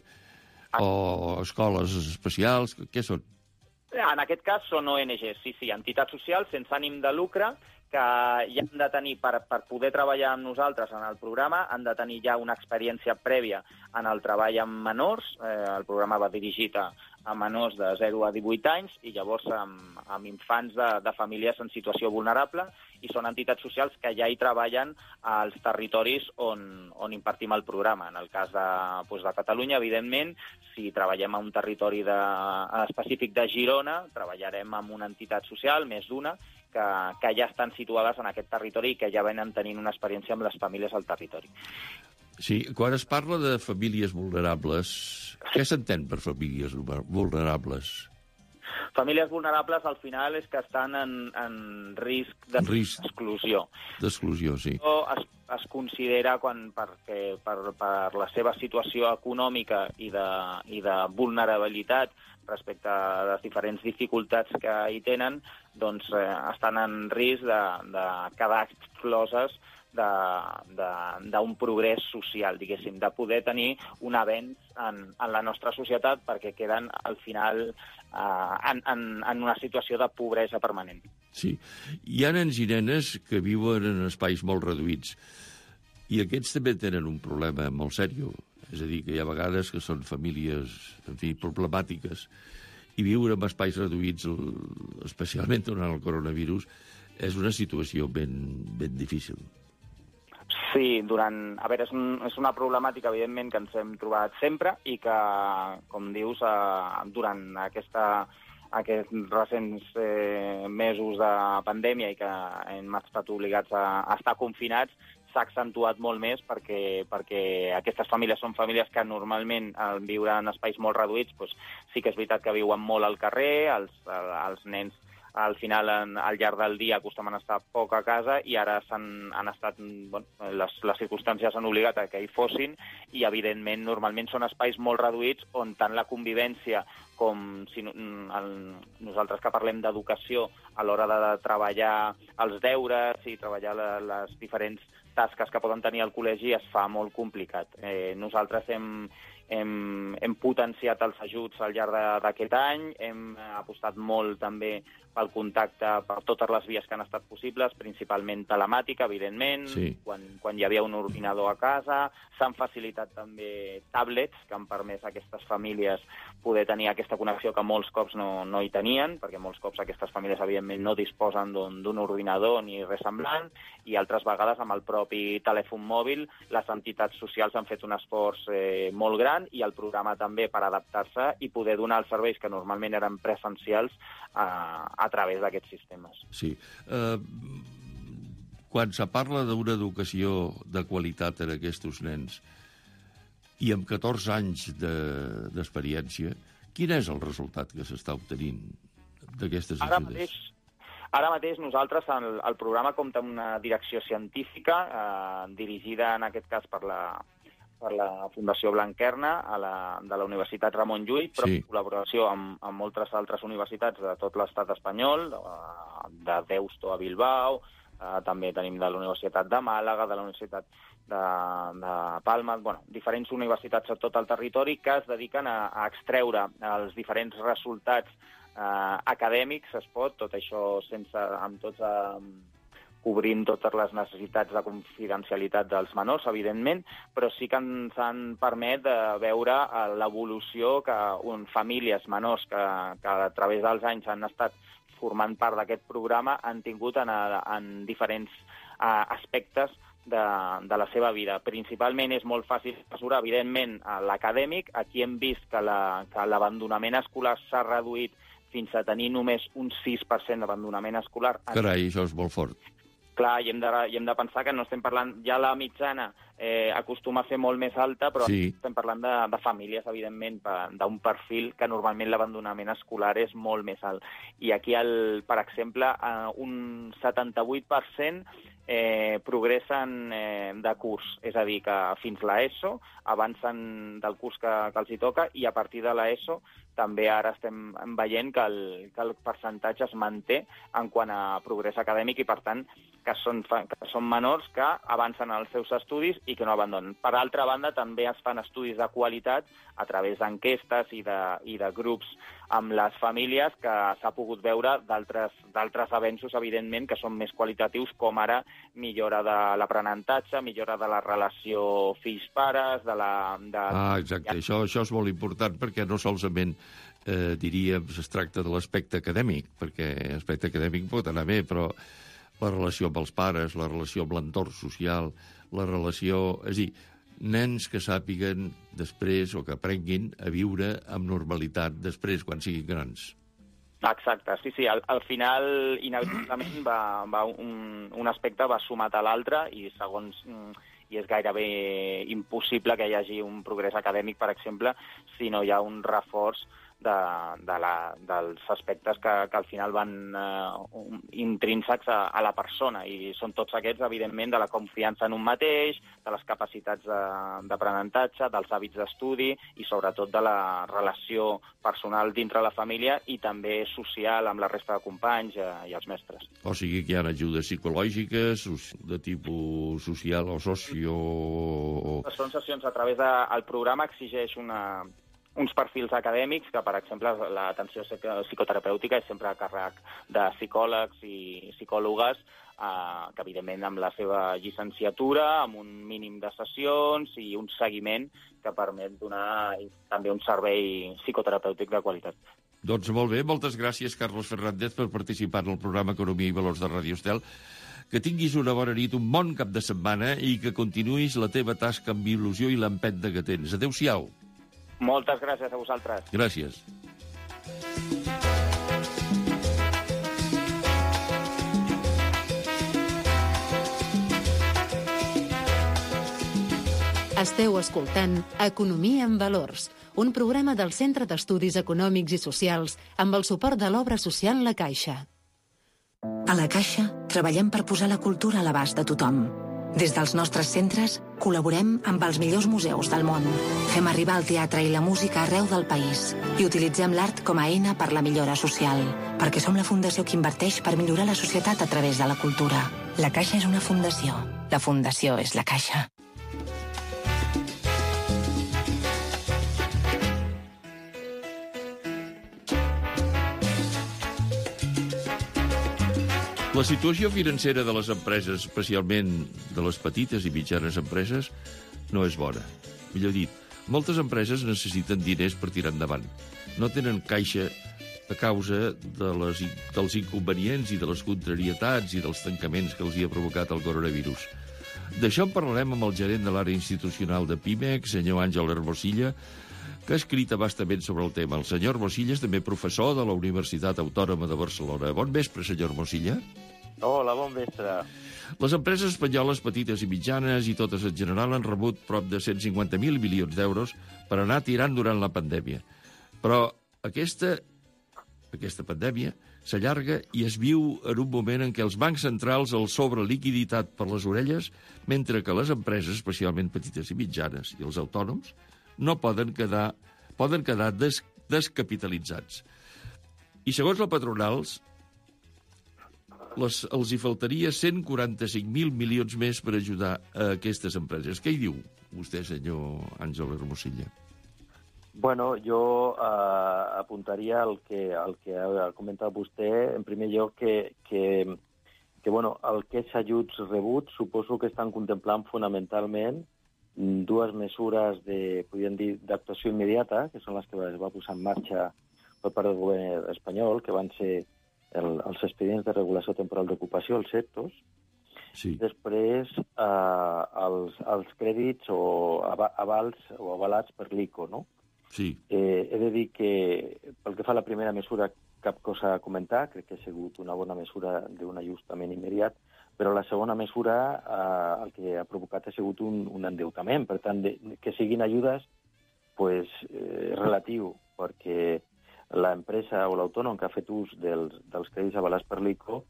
[SPEAKER 2] o escoles especials? Què són?
[SPEAKER 5] En aquest cas són O N Ges, sí, sí, entitats socials sense ànim de lucre, que ja han de tenir, per, per poder treballar amb nosaltres en el programa, han de tenir ja una experiència prèvia en el treball amb menors. Eh, el programa va dirigit a, a menors de zero a divuit anys i llavors amb, amb infants de, de famílies en situació vulnerable, i són entitats socials que ja hi treballen als territoris on, on impartim el programa. En el cas de, doncs de Catalunya, evidentment, si treballem en un territori de, específic de Girona, treballarem amb una entitat social, més d'una, que, que ja estan situades en aquest territori i que ja venen tenint una experiència amb les famílies al territori.
[SPEAKER 2] Sí, quan es parla de famílies vulnerables, què s'entén per famílies vulnerables?
[SPEAKER 5] Famílies vulnerables, al final, és que estan en, en risc d'exclusió.
[SPEAKER 2] D'exclusió, sí.
[SPEAKER 5] Es, es considera, quan, perquè, per, per la seva situació econòmica i de, i de vulnerabilitat respecte a les diferents dificultats que hi tenen, doncs eh, estan en risc de, de quedar excloses d'un progrés social, diguéssim, de poder tenir un avenç en, en la nostra societat, perquè queden, al final, eh, en, en, en una situació de pobresa permanent.
[SPEAKER 2] Sí. Hi ha nens i nenes que viuen en espais molt reduïts, i aquests també tenen un problema molt seriós. És a dir, que hi ha vegades que són famílies, en fi, problemàtiques, i viure en espais reduïts, especialment durant el coronavirus, és una situació ben, ben difícil.
[SPEAKER 5] Sí, durant... A veure, és, un, és una problemàtica, evidentment, que ens hem trobat sempre i que, com dius, eh, durant aquesta, aquests recents eh, mesos de pandèmia i que hem estat obligats a, a estar confinats, s'ha accentuat molt més perquè, perquè aquestes famílies són famílies que normalment, al viure en espais molt reduïts, doncs, sí que és veritat que viuen molt al carrer, els, els nens al final, en, al llarg del dia, acostumen a estar poc a casa, i ara s'han han estat, bueno, les, les circumstàncies han obligat a que hi fossin, i evidentment normalment són espais molt reduïts on tant la convivència com si, el, nosaltres que parlem d'educació, a l'hora de, de treballar els deures i treballar la, les diferents tasques que poden tenir al col·legi, es fa molt complicat. Eh, nosaltres hem, hem, hem potenciat els ajuts al llarg d'aquest any, hem apostat molt també pel contacte per totes les vies que han estat possibles, principalment telemàtica, evidentment,
[SPEAKER 2] sí.
[SPEAKER 5] quan, quan hi havia un ordinador a casa. S'han facilitat també tablets que han permès a aquestes famílies poder tenir aquesta connexió que molts cops no, no hi tenien, perquè molts cops aquestes famílies, evidentment, no disposen d'un ordinador ni res semblant, i altres vegades amb el propi telèfon mòbil les entitats socials han fet un esforç eh, molt gran, i el programa també per adaptar-se i poder donar els serveis que normalment eren presencials a, a través d'aquests sistemes.
[SPEAKER 2] Sí. Uh, quan se parla d'una educació de qualitat en aquests nens i amb catorze anys d'experiència, de, quin és el resultat que s'està obtenint d'aquestes ajudes?
[SPEAKER 5] Ara mateix, ara mateix nosaltres, el, el programa compta amb una direcció científica eh, dirigida, en aquest cas, per la per la Fundació Blanquerna a la, de la Universitat Ramon Llull, però sí. en col·laboració amb, amb moltes altres universitats de tot l'estat espanyol, de, de Deusto a Bilbao, eh, també tenim de la Universitat de Màlaga, de la Universitat de, de Palma, bueno, diferents universitats a tot el territori que es dediquen a, a extreure els diferents resultats eh, acadèmics, es pot, tot això sense, amb tots... Eh, cobrint totes les necessitats de confidencialitat dels menors, evidentment, però sí que ens han permet de veure l'evolució que un, famílies menors que, que a través dels anys han estat formant part d'aquest programa han tingut en, en diferents uh, aspectes de, de la seva vida. Principalment és molt fàcil mesurar, evidentment, l'acadèmic. Aquí hem vist que l'abandonament la, escolar s'ha reduït fins a tenir només un sis per cent d'abandonament escolar.
[SPEAKER 2] Carai, això és molt fort.
[SPEAKER 5] Clar, i hem, de, i hem de pensar que no estem parlant... Ja la mitjana eh, acostuma a ser molt més alta, però sí. estem parlant de, de famílies, evidentment, d'un perfil que normalment l'abandonament escolar és molt més alt. I aquí, el, per exemple, eh, un setanta-vuit per cent eh, progressen eh, de curs, és a dir, que fins l'ESO avancen del curs que, que els hi toca, i a partir de l'ESO també ara estem veient que el, que el percentatge es manté en quant a progrés acadèmic, i per tant que són, que són menors que avancen els seus estudis i que no abandonen. Per altra banda, també es fan estudis de qualitat a través d'enquestes i, de, i de grups amb les famílies, que s'ha pogut veure d'altres avenços, evidentment, que són més qualitatius, com ara millora de l'aprenentatge, millora de la relació fills-pares, de la... De...
[SPEAKER 2] Ah, exacte. Això, això és molt important, perquè no solament, eh, diríem, es tracta de l'aspecte acadèmic, perquè l'aspecte acadèmic pot anar bé, però la relació amb els pares, la relació amb l'entorn social, la relació... És a dir, nens que sàpiguen després o que aprenguin a viure amb normalitat després, quan siguin grans.
[SPEAKER 5] Exacte, sí, sí. Al, al final, inevitablement, va, va un, un aspecte va sumat a l'altre, i segons... i és gairebé impossible que hi hagi un progrés acadèmic, per exemple, si no hi ha un reforç de, de la, dels aspectes que, que al final van uh, intrínsecs a, a la persona, i són tots aquests, evidentment, de la confiança en un mateix, de les capacitats d'aprenentatge, de, dels hàbits d'estudi, i sobretot de la relació personal dintre la família i també social amb la resta de companys uh, i els mestres.
[SPEAKER 2] O sigui que hi ha ajudes psicològiques de tipus social o socio...
[SPEAKER 5] Són sessions a través del de, programa, exigeix una... uns perfils acadèmics, que, per exemple, l'atenció psicoterapèutica és sempre a càrrec de psicòlegs i psicòlogues, eh, que, evidentment, amb la seva llicenciatura, amb un mínim de sessions i un seguiment que permet donar també un servei psicoterapèutic de qualitat.
[SPEAKER 2] Doncs molt bé, moltes gràcies, Carlos Fernández, per participar en el programa Economia i Valors de Ràdio Estel. Que tinguis una bona nit, un bon cap de setmana, i que continuïs la teva tasca amb il·lusió i l'empenta que tens. Adéu-siau.
[SPEAKER 5] Moltes gràcies a vosaltres.
[SPEAKER 2] Gràcies.
[SPEAKER 1] Esteu escoltant Economia en Valors, un programa del Centre d'Estudis Econòmics i Socials amb el suport de l'obra social La Caixa.
[SPEAKER 3] A La Caixa treballem per posar la cultura a l'abast de tothom. Des dels nostres centres col·laborem amb els millors museus del món. Fem arribar el teatre i la música arreu del país i utilitzem l'art com a eina per la millora social, perquè som la fundació que inverteix per millorar la societat a través de la cultura. La Caixa és una fundació. La fundació és La Caixa.
[SPEAKER 2] La situació financera de les empreses, especialment de les petites i mitjanes empreses, no és bona. Millor dit, moltes empreses necessiten diners per tirar endavant. No tenen caixa a causa de les, dels inconvenients i de les contrarietats i dels tancaments que els hi ha provocat el coronavirus. D'això en parlarem amb el gerent de l'àrea institucional de Pimec, senyor Àngel Hermosilla, que ha escrit abastament sobre el tema. El senyor Hermosilla és també professor de la Universitat Autònoma de Barcelona. Bon vespre, senyor Hermosilla.
[SPEAKER 6] Hola, bon vespre.
[SPEAKER 2] Les empreses espanyoles petites i mitjanes i totes en general han rebut prop de cent cinquanta mil milions d'euros per anar tirant durant la pandèmia. Però aquesta, aquesta pandèmia s'allarga i es viu en un moment en què els bancs centrals els sobre liquiditat per les orelles, mentre que les empreses, especialment petites i mitjanes, i els autònoms, no poden quedar, poden quedar des, descapitalitzats. I segons la patronals, les, els hi faltaria cent quaranta-cinc mil milions més per ajudar a aquestes empreses. Què hi diu vostè, senyor Àngel Hermosilla?
[SPEAKER 6] Bueno, jo eh, apuntaria al que, al que ha comentat vostè. En primer lloc, que, que, que bueno, aquests ajuts rebuts suposo que estan contemplant fonamentalment dues mesures de, podríem dir, d'actuació immediata, que són les que es va posar en marxa per part del govern espanyol, que van ser el, els expedients de regulació temporal d'ocupació, els sectos.
[SPEAKER 2] Sí.
[SPEAKER 6] Després, eh, els, els crèdits o avals o avalats per l'I C O, no?
[SPEAKER 2] Sí.
[SPEAKER 6] Eh, he de dir que, pel que fa a la primera mesura, cap cosa a comentar. Crec que ha sigut una bona mesura d'un ajustament immediat, però la segona mesura eh, el que ha provocat ha sigut un, un endeutament. Per tant, de, que siguin ajudes, pues, eh, relatiu, perquè l'empresa o l'autònom que ha fet ús dels, dels crèdits avalats per l'I C O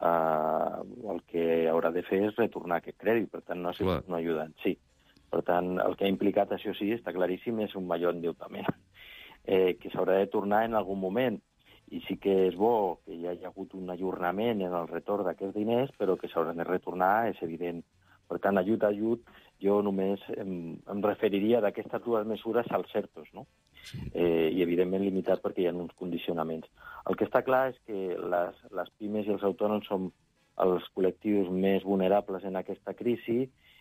[SPEAKER 6] eh, el que haurà de fer és retornar aquest crèdit, per tant no ha sigut una ajuda en si. Per tant, el que ha implicat, això sí, està claríssim, és un major endeutament, eh, que s'haurà de tornar en algun moment. I sí que és bo que hi hagi hagut un ajornament en el retorn d'aquests diners, però que s'hauran de retornar, és evident. Per tant, ajut a ajut, jo només em, em referiria d'aquestes dues mesures als certos, no? Sí. Eh, I, evidentment, limitat perquè hi ha uns condicionaments. El que està clar és que les, les pimes i els autònoms són els col·lectius més vulnerables en aquesta crisi,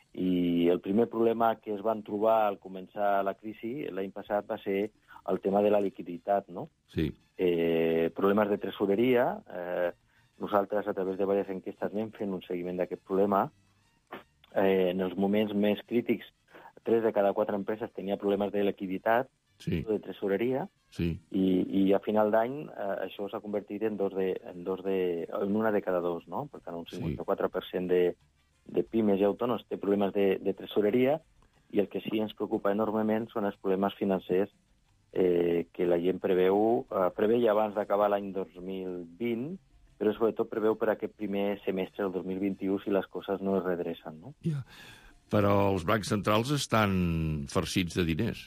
[SPEAKER 6] i el primer problema que es van trobar al començar la crisi l'any passat va ser el tema de la liquiditat, no?
[SPEAKER 2] Sí.
[SPEAKER 6] Eh, problemes de tresoreria. Eh, nosaltres, a través de diverses enquestes, anem fent un seguiment d'aquest problema. Eh, en els moments més crítics, tres de cada quatre empreses tenia problemes de liquiditat,
[SPEAKER 2] sí,
[SPEAKER 6] de tresoreria,
[SPEAKER 2] sí,
[SPEAKER 6] i, i a final d'any eh, això s'ha convertit en, dos de, en, dos de, en una de cada dos, no? Per tant, un cinquanta-quatre per cent de, de pimes i autònoms té problemes de, de tresoreria, i el que sí ens preocupa enormement són els problemes financers eh, que la gent preveu, eh, preveia abans d'acabar l'any dos mil vint, però sobretot preveu per aquest primer semestre del dos mil vint-i-u si les coses no es redrecen, no?
[SPEAKER 2] Ja. Però els bancs centrals estan farcits de diners.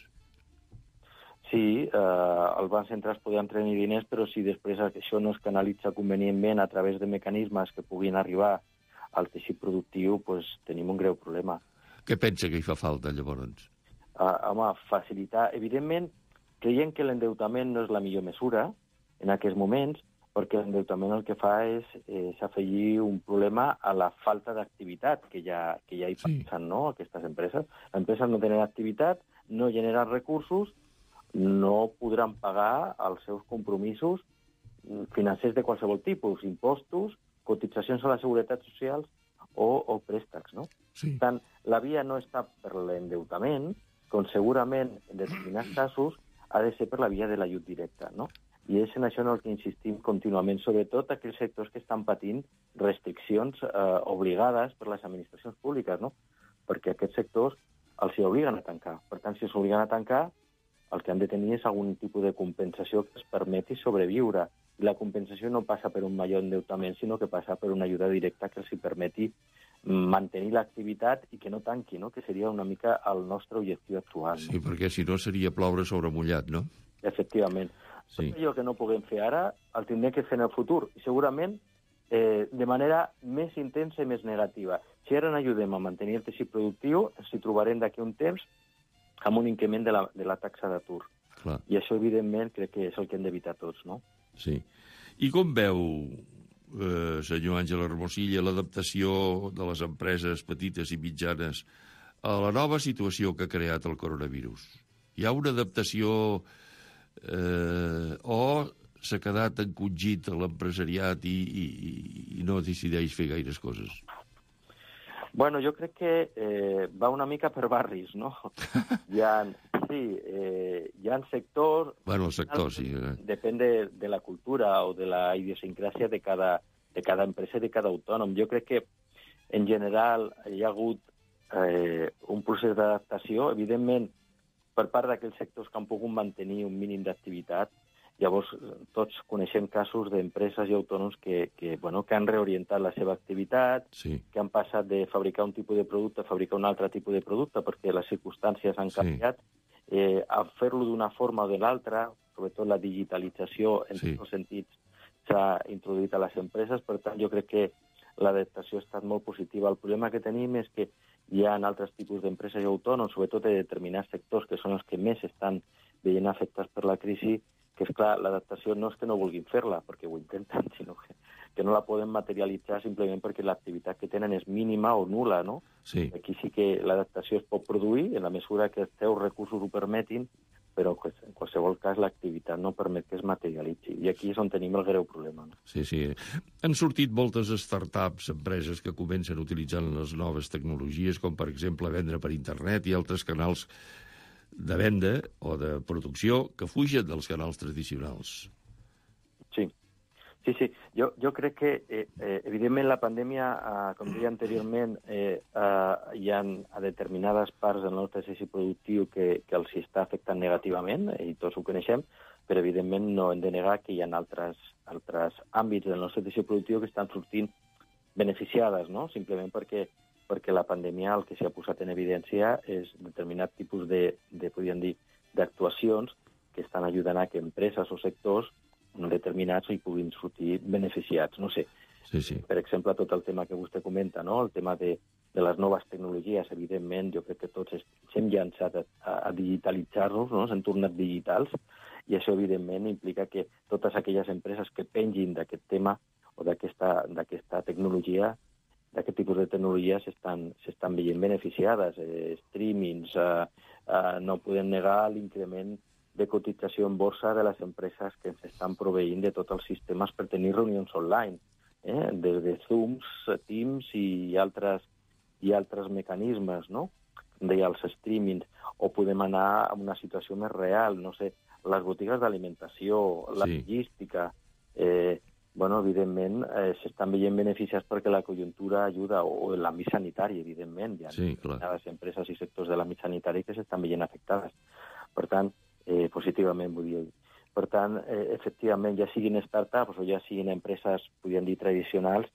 [SPEAKER 6] Sí, eh, els bancs centrals podran tenir diners, però si després això no es canalitza convenientment a través de mecanismes que puguin arribar al teixit productiu, pues, tenim un greu problema.
[SPEAKER 2] Què pensa que hi fa falta, llavors?
[SPEAKER 6] Uh, home, facilitar... Evidentment, creiem que l'endeutament no és la millor mesura en aquests moments, perquè l'endeutament el que fa és eh, afegir un problema a la falta d'activitat que ja, que ja hi passen, sí, no?, aquestes empreses. Les empreses no tenen activitat, no generen recursos, no podran pagar els seus compromisos financers de qualsevol tipus, impostos, cotitzacions a la seguretat social o, o préstecs, no?
[SPEAKER 2] Sí.
[SPEAKER 6] Per tant, la via no està per l'endeutament, com segurament en determinats casos ha de ser per la via de l'ajut directe, no? I és en això en el que insistim contínuament, sobretot aquells sectors que estan patint restriccions eh, obligades per les administracions públiques, no? Perquè aquests sectors els hi obliguen a tancar. Per tant, si els obliguen a tancar, el que han de tenir és algun tipus de compensació que es permeti sobreviure. I la compensació no passa per un major endeutament, sinó que passa per una ajuda directa que els hi permeti mantenir l'activitat i que no tanqui, no?, que seria una mica el nostre objectiu actual.
[SPEAKER 2] Sí, no? Perquè si no seria ploure sobre mullat, no?
[SPEAKER 6] Efectivament.
[SPEAKER 2] Sí.
[SPEAKER 6] Tot allò que no puguem fer ara el tindrem que fer en el futur, i segurament eh, de manera més intensa i més negativa. Si ara n'ajudem a mantenir el teixit productiu, ens hi trobarem d'aquí un temps amb un increment de la, de la taxa d'atur.
[SPEAKER 2] Clar.
[SPEAKER 6] I això, evidentment, crec que és el que hem d'evitar tots, no?
[SPEAKER 2] Sí. I com veu eh, senyor Àngel Hermosilla, l'adaptació de les empreses petites i mitjanes a la nova situació que ha creat el coronavirus? Hi ha una adaptació eh, o s'ha quedat encongit a l'empresariat i, i, i no decideix fer gaires coses?
[SPEAKER 6] Bueno, jo crec que eh, va una mica per barris, no? Hi ha, sí, eh, hi ha sectors...
[SPEAKER 2] Bueno, el sector, sí. Eh.
[SPEAKER 6] Depèn de, de la cultura o de la idiosincràsia de cada, de cada empresa i de cada autònom. Jo crec que, en general, hi ha hagut eh, un procés d'adaptació, evidentment, per part d'aquells sectors que han pogut mantenir un mínim d'activitat. Llavors, tots coneixem casos d'empreses i autònoms que, que, bueno, que han reorientat la seva activitat,
[SPEAKER 2] sí.
[SPEAKER 6] que han passat de fabricar un tipus de producte a fabricar un altre tipus de producte perquè les circumstàncies han canviat, sí. eh, a fer-lo d'una forma o de l'altra, sobretot la digitalització en sí. tots els sentits s'ha introduït a les empreses. Per tant, jo crec que l'adaptació ha estat molt positiva. El problema que tenim és que hi ha altres tipus d'empreses i autònoms, sobretot de determinats sectors, que són els que més estan veient afectats per la crisi, que, és clar, l'adaptació no és que no vulguin fer-la, perquè ho intenten, sinó que, que no la poden materialitzar simplement perquè l'activitat que tenen és mínima o nul·la, no?
[SPEAKER 2] Sí.
[SPEAKER 6] Aquí sí que l'adaptació es pot produir en la mesura que els seus recursos ho permetin, però en qualsevol cas l'activitat no permet que es materialitzi. I aquí és on tenim el greu problema. No?
[SPEAKER 2] Sí, sí. Han sortit moltes startups, empreses que comencen utilitzant les noves tecnologies, com per exemple vendre per internet i altres canals de venda o de producció que fugen dels canals tradicionals.
[SPEAKER 6] Sí, sí, sí. Jo, jo crec que, eh, eh, evidentment, la pandèmia, eh, com deia anteriorment, eh, eh, hi ha a determinades parts del nostre teixit productiu que, que els està afectant negativament, i tots ho coneixem, però, evidentment, no hem de negar que hi ha altres, altres àmbits del nostre teixit productiu que estan sortint beneficiades, no? Simplement perquè perquè la pandèmia el que s'ha posat en evidència és determinat tipus de, de podríem dir, d'actuacions que estan ajudant a que empreses o sectors determinats hi puguin sortir beneficiats. No sé,
[SPEAKER 2] sí, sí.
[SPEAKER 6] Per exemple, tot el tema que vostè comenta, no? El tema de, de les noves tecnologies, evidentment, jo crec que tots s'hem llançat a, a digitalitzar-nos, no? S'han tornat digitals, i això, evidentment, implica que totes aquelles empreses que pengin d'aquest tema o d'aquesta d'aquesta tecnologia, d'aquest tipus de tecnologies s'estan s'estan veient beneficiades. Eh, streamings, eh, eh, no podem negar l'increment de cotització en borsa de les empreses que ens estan proveint de tots els sistemes per tenir reunions online, eh? des de Zooms, Teams i altres, i altres mecanismes, no? Deia, els streamings, o podem anar a una situació més real, no sé, les botigues d'alimentació, la sí. logística, eh, bueno, evidentment, eh, s'estan veient beneficiats perquè la conjuntura ajuda, o, o l'àmbit sanitari, evidentment. Hi ha
[SPEAKER 2] sí,
[SPEAKER 6] les empreses i sectors de l'àmbit sanitari que s'estan veient afectades. Per tant, eh, positivament, vull dir. Per tant, eh, efectivament, ja siguin startups o ja siguin empreses, podríem dir, tradicionals,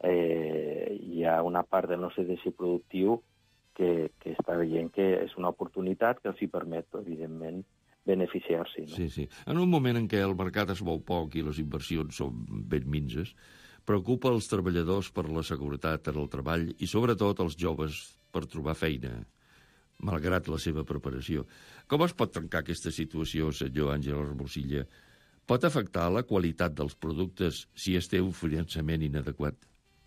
[SPEAKER 6] eh, hi ha una part del nostre teixit productiu que, que està veient que és una oportunitat que els hi permet, evidentment, beneficiar-s'hi. No?
[SPEAKER 2] Sí, sí. En un moment en què el mercat es mou poc i les inversions són ben minses, preocupa els treballadors per la seguretat en el treball i, sobretot, els joves per trobar feina, malgrat la seva preparació. Com es pot trencar aquesta situació, senyor Àngel Hermosilla? Pot afectar la qualitat dels productes si es té un finançament inadequat?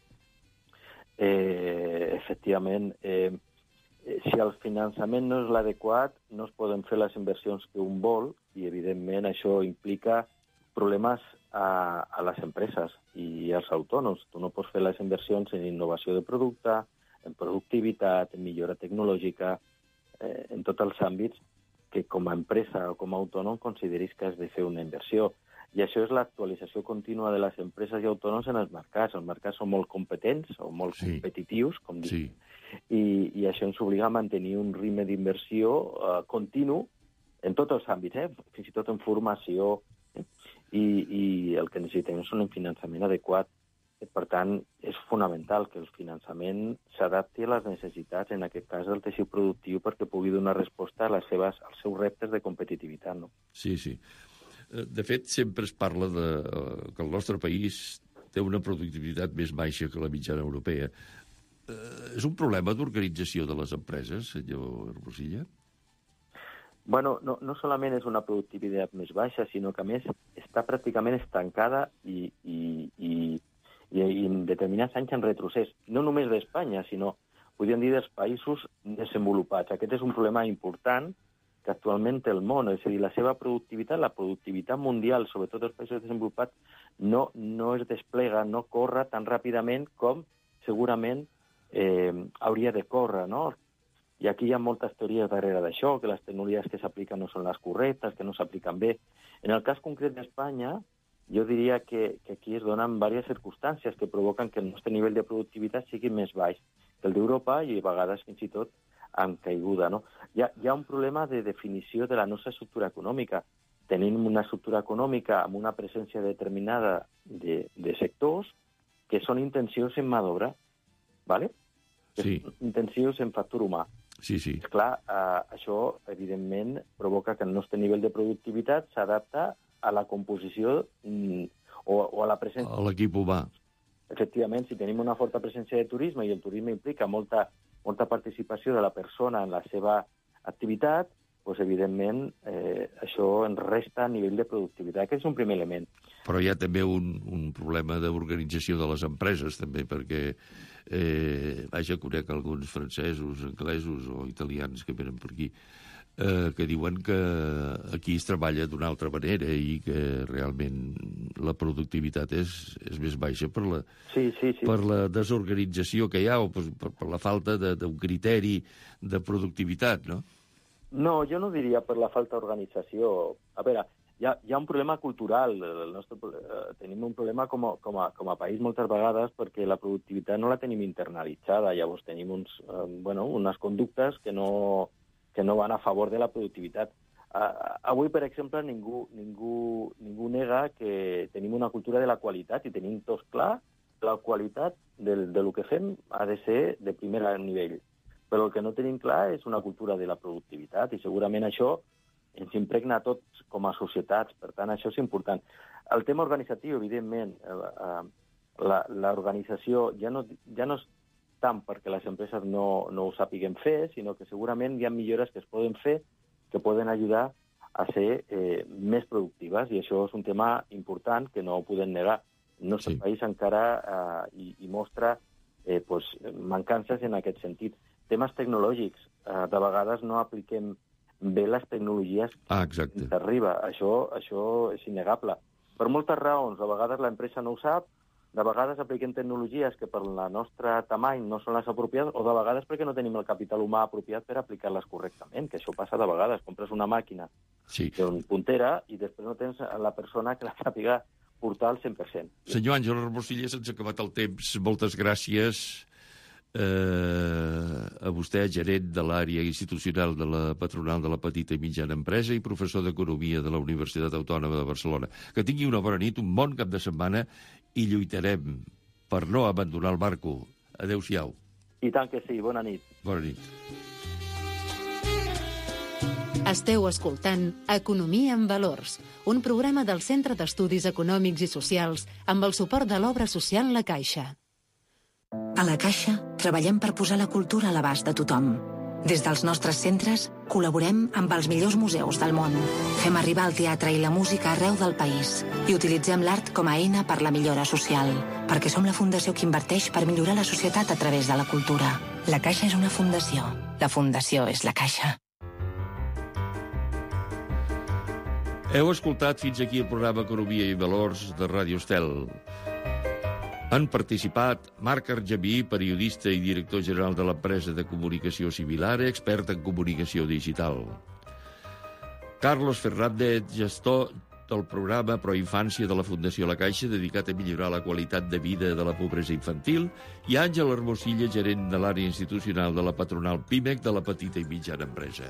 [SPEAKER 6] Eh, efectivament, eh, si el finançament no és l'adequat, no es poden fer les inversions que un vol i, evidentment, això implica problemes a, a les empreses i als autònoms. Tu no pots fer les inversions en innovació de producte, en productivitat, en millora tecnològica, eh, en tots els àmbits que com a empresa o com a autònom consideris que has de fer una inversió. I això és l'actualització contínua de les empreses i autònoms en els mercats. Els mercats són molt competents o molt sí. competitius, com dic. Sí. I, i això ens obliga a mantenir un ritme d'inversió uh, continu en tots els àmbits, eh? Fins i tot en formació, eh? I, i el que necessitem és un finançament adequat. Per tant, és fonamental que el finançament s'adapti a les necessitats, en aquest cas del teixit productiu, perquè pugui donar resposta a les seves, als seus reptes de competitivitat. No?
[SPEAKER 2] Sí, sí. De fet, sempre es parla de, que el nostre país té una productivitat més baixa que la mitjana europea. Eh, és un problema d'organització de les empreses, senyor Hermosilla?
[SPEAKER 6] Bueno, no, no solament és una productivitat més baixa, sinó que, a més, està pràcticament estancada i, i, i, i, i en determinats anys en retrocés, no només d'Espanya, sinó, podríem dir, dels països desenvolupats. Aquest és un problema important que actualment té el món, és a dir, la seva productivitat, la productivitat mundial, sobretot els països desenvolupats, no, no es desplega, no corre tan ràpidament com segurament eh, hauria de córrer, no? I aquí hi ha moltes teories darrere d'això, que les tecnologies que s'apliquen no són les correctes, que no s'apliquen bé. En el cas concret d'Espanya, jo diria que, que aquí es donen diverses circumstàncies que provoquen que el nostre nivell de productivitat sigui més baix que el d'Europa i a vegades fins i tot amb caiguda, no? Hi ha, hi ha un problema de definició de la nostra estructura econòmica. Tenim una estructura econòmica amb una presència determinada de, de sectors que són intensius en mà d'obra, ¿vale?
[SPEAKER 2] Sí.
[SPEAKER 6] Intensius en factor humà.
[SPEAKER 2] Sí, sí.
[SPEAKER 6] Esclar, eh, això, evidentment, provoca que el nostre nivell de productivitat s'adapta a la composició mm, o, o a la presència...
[SPEAKER 2] A l'equip humà.
[SPEAKER 6] Efectivament, si tenim una forta presència de turisme i el turisme implica molta, molta participació de la persona en la seva activitat, doncs, evidentment, eh, això ens resta a nivell de productivitat. Aquest és un primer element.
[SPEAKER 2] Però hi ha també un, un problema d'organització de les empreses, també, perquè eh, vaja, conec alguns francesos, anglesos o italians que venen per aquí, eh, que diuen que aquí es treballa d'una altra manera i que realment la productivitat és, és més baixa per la,
[SPEAKER 6] sí, sí, sí.
[SPEAKER 2] per la desorganització que hi ha o per, per la falta d'un criteri de productivitat, no?
[SPEAKER 6] No, jo no diria per la falta d'organització. A veure, hi ha, hi ha un problema cultural. El nostre, eh, tenim un problema com a, com, a, com a país moltes vegades perquè la productivitat no la tenim internalitzada. Llavors tenim uns, eh, bueno, unes conductes que no, que no van a favor de la productivitat. Uh, avui, per exemple, ningú, ningú, ningú nega que tenim una cultura de la qualitat i tenim tots clar que la qualitat del, de lo que fem ha de ser de primer nivell. Però el que no tenim clar és una cultura de la productivitat i segurament això ens impregna a tots com a societats. Per tant, això és important. El tema organitzatiu, evidentment, l'organització ja no, ja no és tant perquè les empreses no, no ho sàpiguen fer, sinó que segurament hi ha millores que es poden fer que poden ajudar a ser eh, més productives i això és un tema important que no ho podem negar. El nostre sí. país encara eh, i, i mostra eh, pues, mancances en aquest sentit. Temes tecnològics. Eh, de vegades no apliquem bé les tecnologies
[SPEAKER 2] ah, exacte.
[SPEAKER 6] que ens arriba. Això, això és innegable. Per moltes raons. A vegades l'empresa no ho sap, de vegades apliquem tecnologies que per la nostra tamany no són les apropiades, o de vegades perquè no tenim el capital humà apropiat per aplicar-les correctament, que això passa de vegades. Compres una màquina
[SPEAKER 2] sí.
[SPEAKER 6] puntera i després no tens la persona que la sàpiga portar al cent per cent.
[SPEAKER 2] Senyor Àngel Hermosilla, se'ns ha acabat el temps. Moltes gràcies. Eh, a vostè, gerent de l'àrea institucional de la patronal de la petita i mitjana empresa i professor d'Economia de la Universitat Autònoma de Barcelona. Que tingui una bona nit, un bon cap de setmana i lluitarem per no abandonar el barco. Adéu-siau.
[SPEAKER 6] I tant que sí, bona nit.
[SPEAKER 2] Bona nit.
[SPEAKER 1] Esteu escoltant Economia en Valors, un programa del Centre d'Estudis Econòmics i Socials amb el suport de l'obra social La Caixa.
[SPEAKER 3] A La Caixa treballem per posar la cultura a l'abast de tothom. Des dels nostres centres col·laborem amb els millors museus del món. Fem arribar el teatre i la música arreu del país i utilitzem l'art com a eina per la millora social, perquè som la fundació que inverteix per millorar la societat a través de la cultura. La Caixa és una fundació. La fundació és La Caixa.
[SPEAKER 2] Heu escoltat fins aquí el programa Economia i Valors de Ràdio Estel. Han participat Marc Argemí, periodista i director general de l'empresa de comunicació Similare, expert en comunicació digital. Carlos Fernández, gestor del programa Proinfància de la Fundació La Caixa, dedicat a millorar la qualitat de vida de la pobresa infantil, i Àngel Hermosilla, gerent de l'àrea institucional de la patronal PIMEC de la petita i mitjana empresa.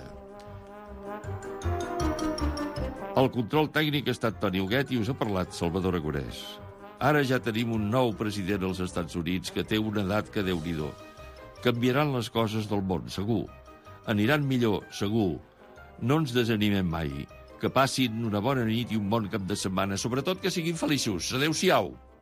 [SPEAKER 2] El control tècnic ha estat Toni Huguet i us ha parlat Salvador Aragonès. Ara ja tenim un nou president als Estats Units que té una edat que Déu-n'hi-do. Canviaran les coses del món, segur. Aniran millor, segur. No ens desanimem mai. Que passin una bona nit i un bon cap de setmana. Sobretot que siguin feliços. Adéu-siau.